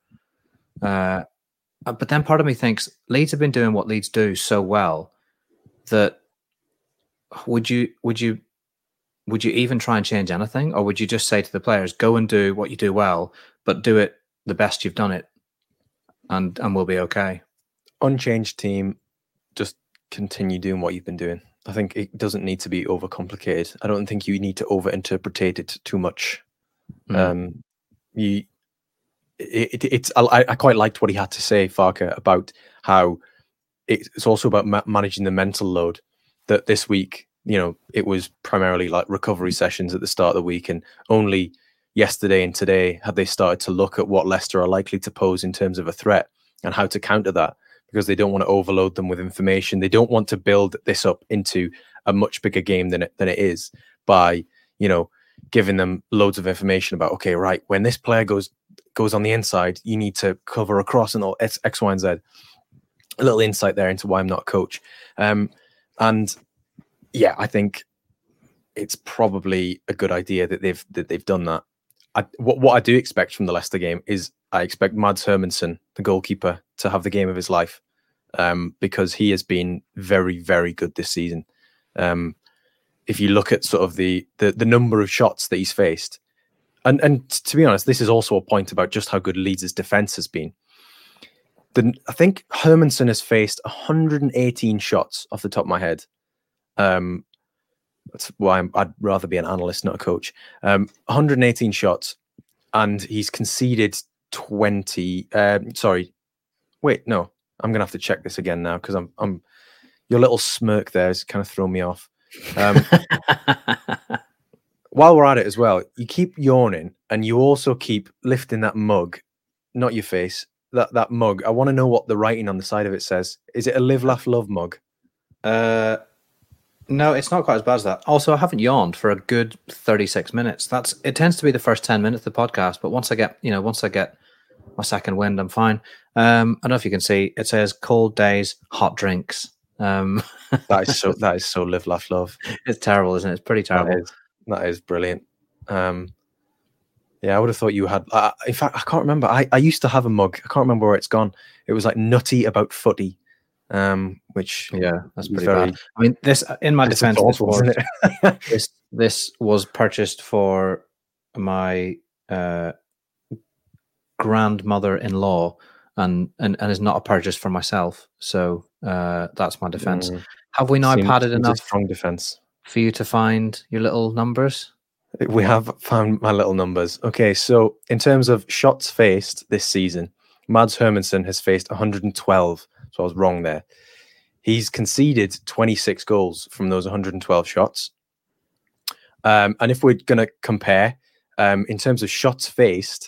Uh, but then part of me thinks Leeds have been doing what Leeds do so well that would you would you would you even try and change anything, or would you just say to the players, go and do what you do well, but do it the best you've done it, and and we'll be okay? Unchanged team, just continue doing what you've been doing. I think it doesn't need to be overcomplicated. I don't think you need to overinterpret it too much. Mm. Um, you, it, it, it's. I, I quite liked what he had to say, Farke, about how it's also about ma- managing the mental load. That this week, you know, it was primarily like recovery sessions at the start of the week, and only yesterday and today have they started to look at what Leicester are likely to pose in terms of a threat and how to counter that. Because they don't want to overload them with information. They don't want to build this up into a much bigger game than it than it is by, you know, giving them loads of information about, okay, right, when this player goes goes on the inside, you need to cover across and all X, X Y, and Z. A little insight there into why I'm not a coach. Um, and yeah, I think it's probably a good idea that they've that they've done that. I, what what I do expect from the Leicester game is I expect Mads Hermansen, the goalkeeper, to have the game of his life, um, because he has been very, very good this season. Um, if you look at sort of the, the the number of shots that he's faced, and and to be honest, this is also a point about just how good Leeds' defence has been. The, I think Hermansen has faced one hundred eighteen shots off the top of my head. Um, that's why I'm, I'd rather be an analyst, not a coach. Um, one hundred eighteen shots, and he's conceded twenty. Um, sorry, wait, no, I'm gonna have to check this again now because I'm, I'm. Your little smirk there is kind of throwing me off. Um, while we're at it as well, you keep yawning, and you also keep lifting that mug, not your face. That that mug. I want to know what the writing on the side of it says. Is it a live, laugh, love mug? Uh. No, it's not quite as bad as that. Also, I haven't yawned for a good thirty-six minutes. That's it tends to be the first ten minutes of the podcast, but once I get, you know, once I get my second wind, I'm fine. Um, I don't know if you can see, it says cold days, hot drinks. Um, that is so that is so live, laugh, love. It's terrible, isn't it? It's pretty terrible. That is, that is brilliant. Um, yeah, I would have thought you had. Uh, in fact, I can't remember. I, I used to have a mug. I can't remember where it's gone. It was like nutty about footy. Um, which yeah, that's pretty very, bad. I mean, this in my defense, awful, this, was, this this was purchased for my uh, grandmother-in-law, and, and and is not a purchase for myself. So uh, that's my defense. Mm. Have we now seems, padded seems enough? A strong defense for you to find your little numbers. We have found my little numbers. Okay, so in terms of shots faced this season, Mads Hermansen has faced one hundred twelve. So I was wrong there. He's conceded twenty-six goals from those one hundred twelve shots. Um, and if we're going to compare, um, in terms of shots faced,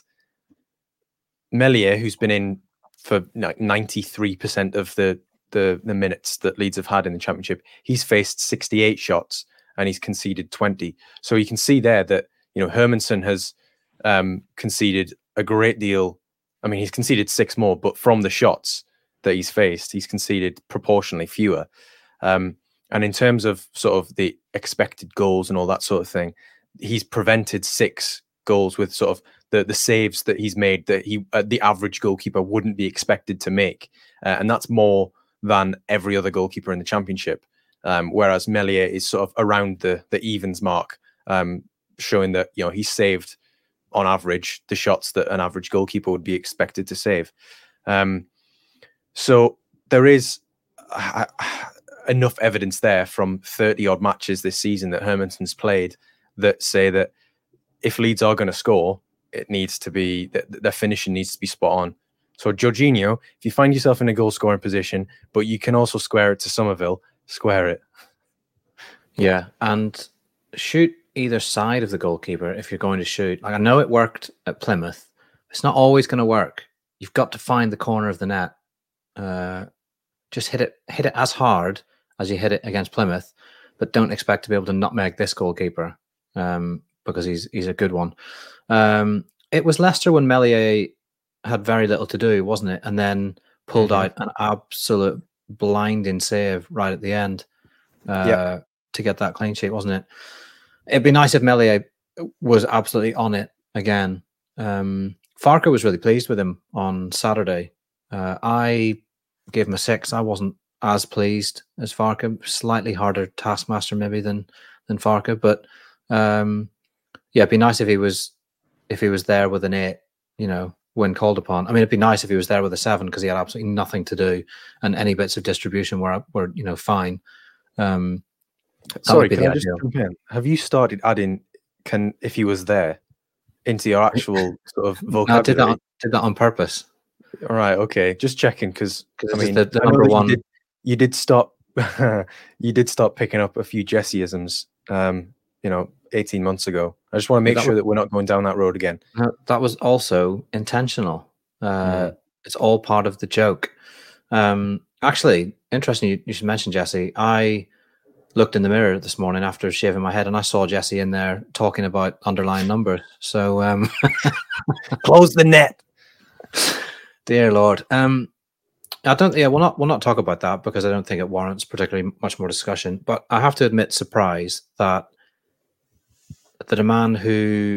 Meslier, who's been in for like ninety-three percent of the, the, the minutes that Leeds have had in the Championship, he's faced sixty-eight shots and he's conceded twenty. So you can see there that, you know, Hermansen has um, conceded a great deal. I mean, he's conceded six more, but from the shots that he's faced, he's conceded proportionally fewer. Um, and in terms of sort of the expected goals and all that sort of thing, he's prevented six goals with sort of the, the saves that he's made that he uh, the average goalkeeper wouldn't be expected to make. Uh, and that's more than every other goalkeeper in the Championship. Um, whereas Meslier is sort of around the, the evens mark, um, showing that, you know, he saved on average the shots that an average goalkeeper would be expected to save. Um, So there is uh, enough evidence there from thirty odd matches this season that Hermansen's played that say that if Leeds are going to score, it needs to be that their finishing needs to be spot on. So Jorginho, if you find yourself in a goal scoring position, but you can also square it to Somerville, square it. Yeah, and shoot either side of the goalkeeper if you're going to shoot. Like, I know it worked at Plymouth. It's not always going to work. You've got to find the corner of the net. Uh, just hit it, hit it as hard as you hit it against Plymouth, but don't expect to be able to nutmeg this goalkeeper um, because he's he's a good one. Um, it was Leicester when Meslier had very little to do, wasn't it? And then pulled Mhm. out an absolute blinding save right at the end uh, Yep. to get that clean sheet, wasn't it? It'd be nice if Meslier was absolutely on it again. Um, Farke was really pleased with him on Saturday. Uh, I gave him a six. I wasn't as pleased as Farke. Slightly harder taskmaster maybe than than Farke, but um, yeah, it'd be nice if he was if he was there with an eight. You know, when called upon. I mean, it'd be nice if he was there with a seven because he had absolutely nothing to do, and any bits of distribution were were you know fine. Um, that Sorry, would be can the I just ideal. jump in? Have you started adding "can" if he was there into your actual sort of No, I did that. vocabulary? On, did that on purpose All right, okay. Just checking because because I this is mean the, the I know number that you one. did you did stop you did start picking up a few Jesseisms, um, you know, eighteen months ago. I just want to Yeah, make that sure was, that we're not going down that road again. no, that was also intentional. Uh, Mm. it's all part of the joke. Um, actually, interesting. You, you should mention Jesse. I looked in the mirror this morning after shaving my head, and I saw Jesse in there talking about underlying numbers. So, um, Close the net. dear Lord, um, I don't. Yeah, we'll not. We'll not talk about that because I don't think it warrants particularly much more discussion. But I have to admit, surprise that that a man who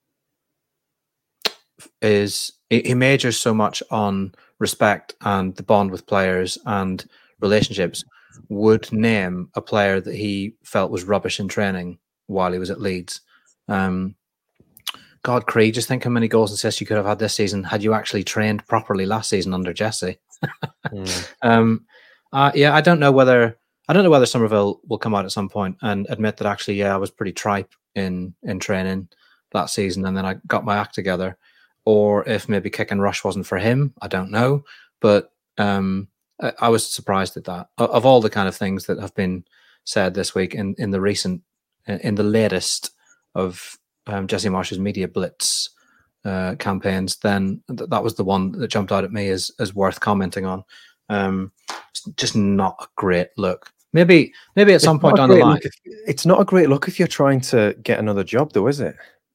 is he, he majors so much on respect and the bond with players and relationships would name a player that he felt was rubbish in training while he was at Leeds. Um, God, Cree, just think how many goals and assists you could have had this season had you actually trained properly last season under Jesse. Mm. um, uh, yeah, I don't know whether I don't know whether Somerville will come out at some point and admit that actually, yeah, I was pretty tripe in in training that season, and then I got my act together, or if maybe kick and rush wasn't for him. I don't know, but um, I, I was surprised at that. Of, of all the kind of things that have been said this week in in the recent in the latest of um, Jesse Marsh's media blitz uh, campaigns, then th- that was the one that jumped out at me as as worth commenting on. Um, it's just not a great look. Maybe maybe at some It's point not a down the great line. look if, it's not a great look if you're trying to get another job, though, is it?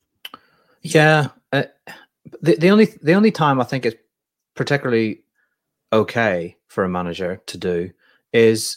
Yeah, uh, the the only the only time I think it's particularly okay for a manager to do is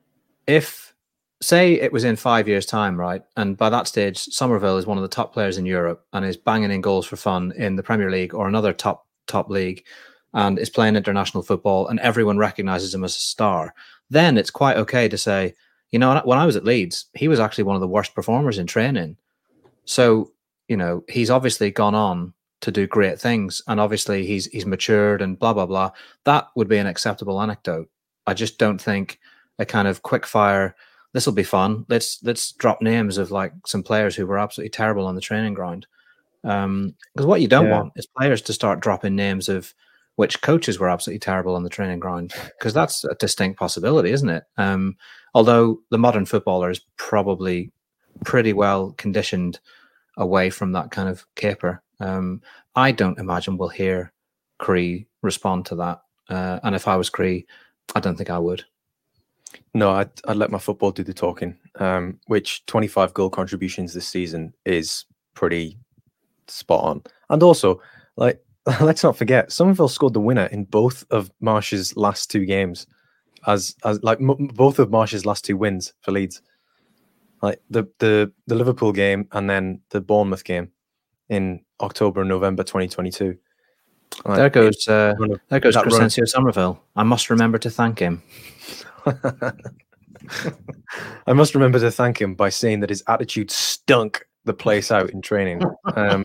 if, say, it was in five years' time, right? And by that stage, Somerville is one of the top players in Europe and is banging in goals for fun in the Premier League or another top top league, and is playing international football, and everyone recognizes him as a star. Then it's quite okay to say, you know, when I was at Leeds, he was actually one of the worst performers in training. So, you know, he's obviously gone on to do great things, and obviously he's he's matured and blah blah blah. That would be an acceptable anecdote. I just don't think a kind of quick fire, this will be fun. Let's let's drop names of like some players who were absolutely terrible on the training ground. Um, because what you don't Yeah. want is players to start dropping names of which coaches were absolutely terrible on the training ground, because that's a distinct possibility, isn't it? Um, although the modern footballer is probably pretty well conditioned away from that kind of caper. Um, I don't imagine we'll hear Cree respond to that. Uh, and if I was Cree, I don't think I would. No, I'd, I'd let my football do the talking, um, which twenty-five goal contributions this season is pretty spot on. And also, like, let's not forget, Somerville scored the winner in both of Marsh's last two games, as as like m- both of Marsh's last two wins for Leeds. Like the the the Liverpool game and then the Bournemouth game in October and November twenty twenty-two. Like, there goes uh, of, there goes that run of- Crescencio Somerville. I must remember to thank him. I must remember to thank him by saying that his attitude stunk the place out in training. Um,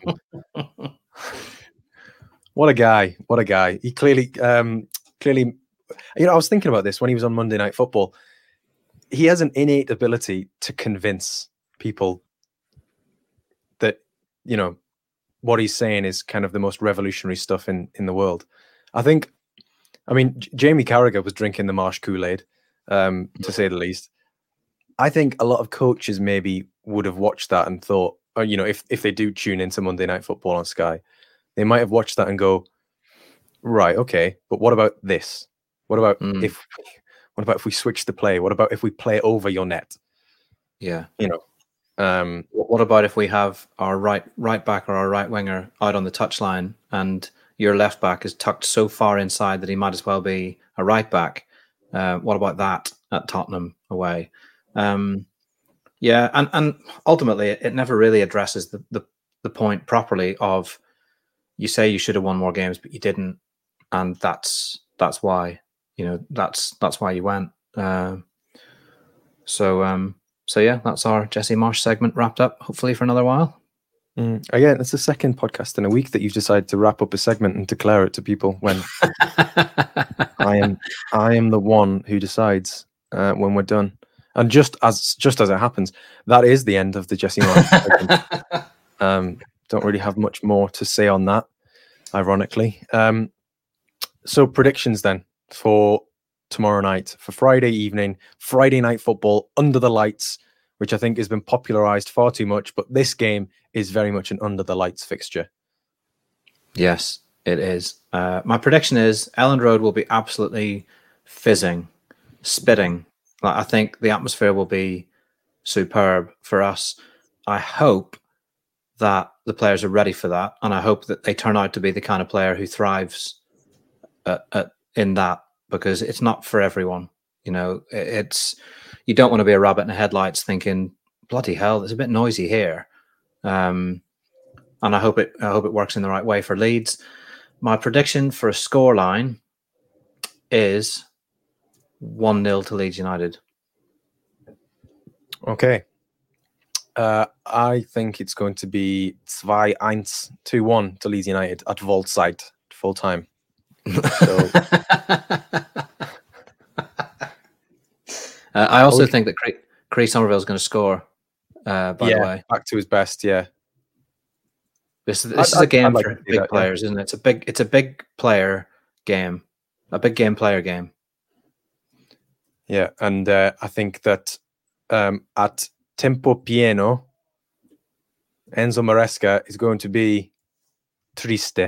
what a guy! What a guy! He clearly, um, clearly, you know, I was thinking about this when he was on Monday Night Football. He has an innate ability to convince people that, you know, what he's saying is kind of the most revolutionary stuff in in the world. I think, I mean, J- Jamie Carragher was drinking the Marsh Kool-Aid, um, to say the least. I think a lot of coaches maybe would have watched that and thought, or, you know, if, if they do tune into Monday Night Football on Sky, they might have watched that and go, right, okay, but what about this? What about Mm. if what about if we switch the play? What about if we play over your net? Yeah. You know, um, What about if we have our right right back or our right winger out on the touchline, and your left back is tucked so far inside that he might as well be a right back. Uh, what about that at Tottenham away? Um, yeah, and, and ultimately, it, it never really addresses the, the, the point properly of you say you should have won more games, but you didn't, and that's that's why you know that's that's why you went. Uh, so um, so yeah, that's our Jesse Marsch segment wrapped up. Hopefully for another while. Mm. Again, it's the second podcast in a week that you've decided to wrap up a segment and declare it to people when I am I am the one who decides uh, when we're done. And just as just as it happens, that is the end of the Jesse Marsch segment. um, don't really have much more to say on that, ironically. Um, so predictions then for tomorrow night, for Friday evening, Friday night football under the lights, which I think has been popularized far too much, but this game is very much an under the lights fixture. Yes, it is. Uh, my prediction is Elland Road will be absolutely fizzing, spitting. Like, I think the atmosphere will be superb for us. I hope that the players are ready for that, and I hope that they turn out to be the kind of player who thrives at, at, in that, because it's not for everyone. You know, it, it's you don't want to be a rabbit in the headlights thinking, bloody hell, it's a bit noisy here. Um, and I hope it I hope it works in the right way for Leeds. My prediction for a scoreline is one nil to Leeds United. Okay. Uh, I think it's going to be two one, two one to Leeds United at Voldside, full time. So, uh, I also okay. think that Craig, Craig Somerville is going to score. Uh, by yeah, the way, back to his best. Yeah, this, this I'd, is a game like for big that, players, yeah. isn't it? It's a big, it's a big player game, a big game player game. Yeah, and uh, I think that um, at tempo pieno, Enzo Maresca is going to be triste.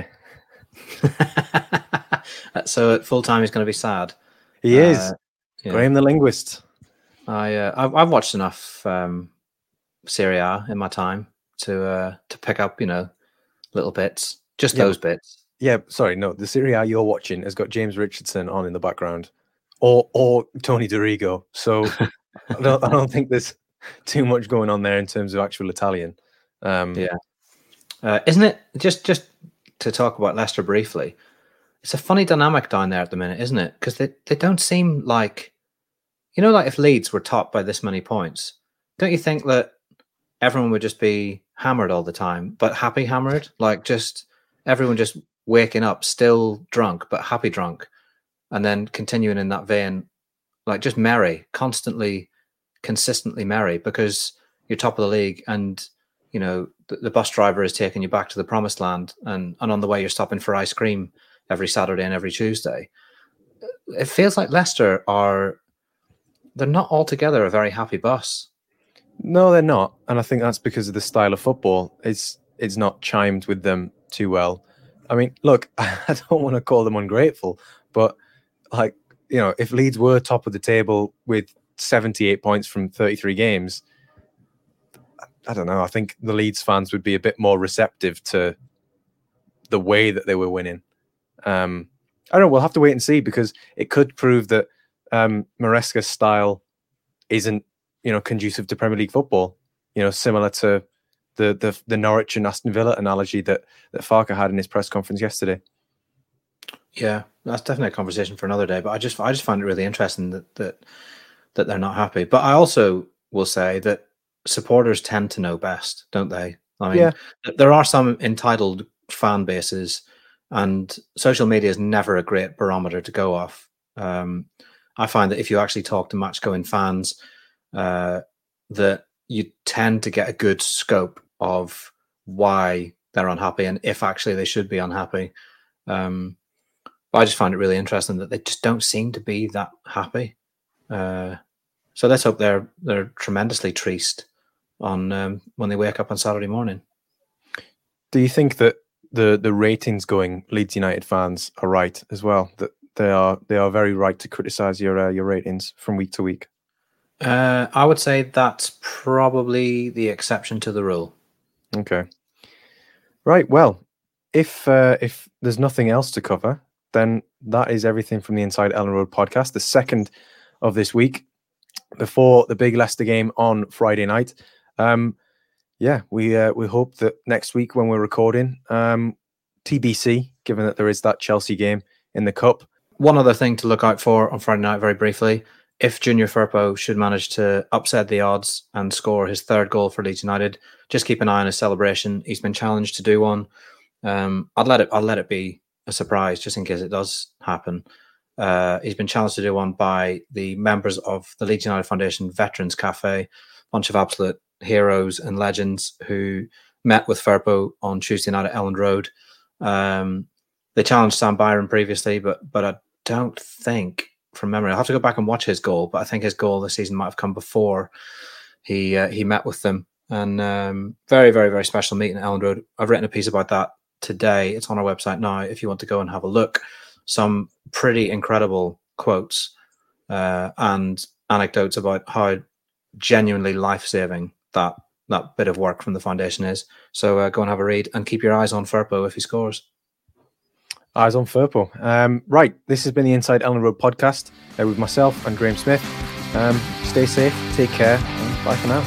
So at full time, he's going to be sad. He uh, is. Yeah. Graham the linguist. I uh, I've, I've watched enough um, Serie A in my time to uh, to pick up, you know, little bits, just yeah, those bits. Yeah, sorry, no, the Serie A you're watching has got James Richardson on in the background, or or Tony Dorigo. So I don't I don't think there's too much going on there in terms of actual Italian. Um, yeah, uh, isn't it? Just just to talk about Leicester briefly, it's a funny dynamic down there at the minute, isn't it? Because they they don't seem like, you know, like if Leeds were topped by this many points, don't you think that everyone would just be hammered all the time, but happy hammered? Like just everyone just waking up still drunk, but happy drunk, and then continuing in that vein, like just merry, constantly, consistently merry, because you're top of the league, and you know the, the bus driver is taking you back to the promised land, and and on the way you're stopping for ice cream every Saturday and every Tuesday. It feels like Leicester are, they're not altogether a very happy bus. No, they're not, and I think that's because of the style of football. It's it's not chimed with them too well. I mean, look, I don't want to call them ungrateful, but like, you know, if Leeds were top of the table with seventy-eight points from thirty-three games, I don't know. I think the Leeds fans would be a bit more receptive to the way that they were winning. Um, I don't know. We'll have to wait and see, because it could prove that um, Maresca's style isn't, you know, conducive to Premier League football. You know, similar to the the, the Norwich and Aston Villa analogy that that Farke had in his press conference yesterday. Yeah, that's definitely a conversation for another day. But I just I just find it really interesting that that that they're not happy. But I also will say that supporters tend to know best, don't they? I mean, yeah. There are some entitled fan bases, and social media is never a great barometer to go off. Um, I find that if you actually talk to match-going fans, uh, that you tend to get a good scope of why they're unhappy and if actually they should be unhappy. Um, but I just find it really interesting that they just don't seem to be that happy. Uh, so let's hope they're they're tremendously triste on um, when they wake up on Saturday morning. Do you think that the the ratings going Leeds United fans are right as well? That they are they are very right to criticise your uh, your ratings from week to week? Uh, I would say that's probably the exception to the rule. Okay. Right. Well, if uh, if there's nothing else to cover, then that is everything from the Inside Ellen Road podcast, the second of this week, before the big Leicester game on Friday night. Um, yeah, we uh, we hope that next week when we're recording, um, T B C, given that there is that Chelsea game in the Cup. One other thing to look out for on Friday night, very briefly, if Junior Firpo should manage to upset the odds and score his third goal for Leeds United, just keep an eye on his celebration. He's been challenged to do one. Um, I'd let it. I'll let it be a surprise, just in case it does happen. Uh, he's been challenged to do one by the members of the Leeds United Foundation Veterans Cafe, a bunch of absolute heroes and legends who met with Firpo on Tuesday night at Elland Road. Um, they challenged Sam Byron previously, but but I don't think, from memory, I'll have to go back and watch his goal, but I think his goal this season might have come before he uh, he met with them. And um, very, very, very special meeting at Elland Road. I've written a piece about that today. It's on our website now if you want to go and have a look. Some pretty incredible quotes uh, and anecdotes about how genuinely life-saving that that bit of work from the foundation is. So uh, go and have a read and keep your eyes on Firpo if he scores. Eyes on Firpo. Um, right, this has been the Inside Elland Road podcast uh, with myself and Graham Smith. Um, stay safe, take care, and bye for now.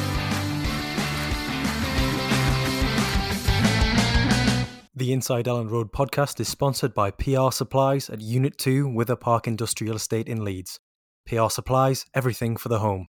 The Inside Elland Road podcast is sponsored by P R Supplies at Unit two Wither Park Industrial Estate in Leeds. P R Supplies, everything for the home.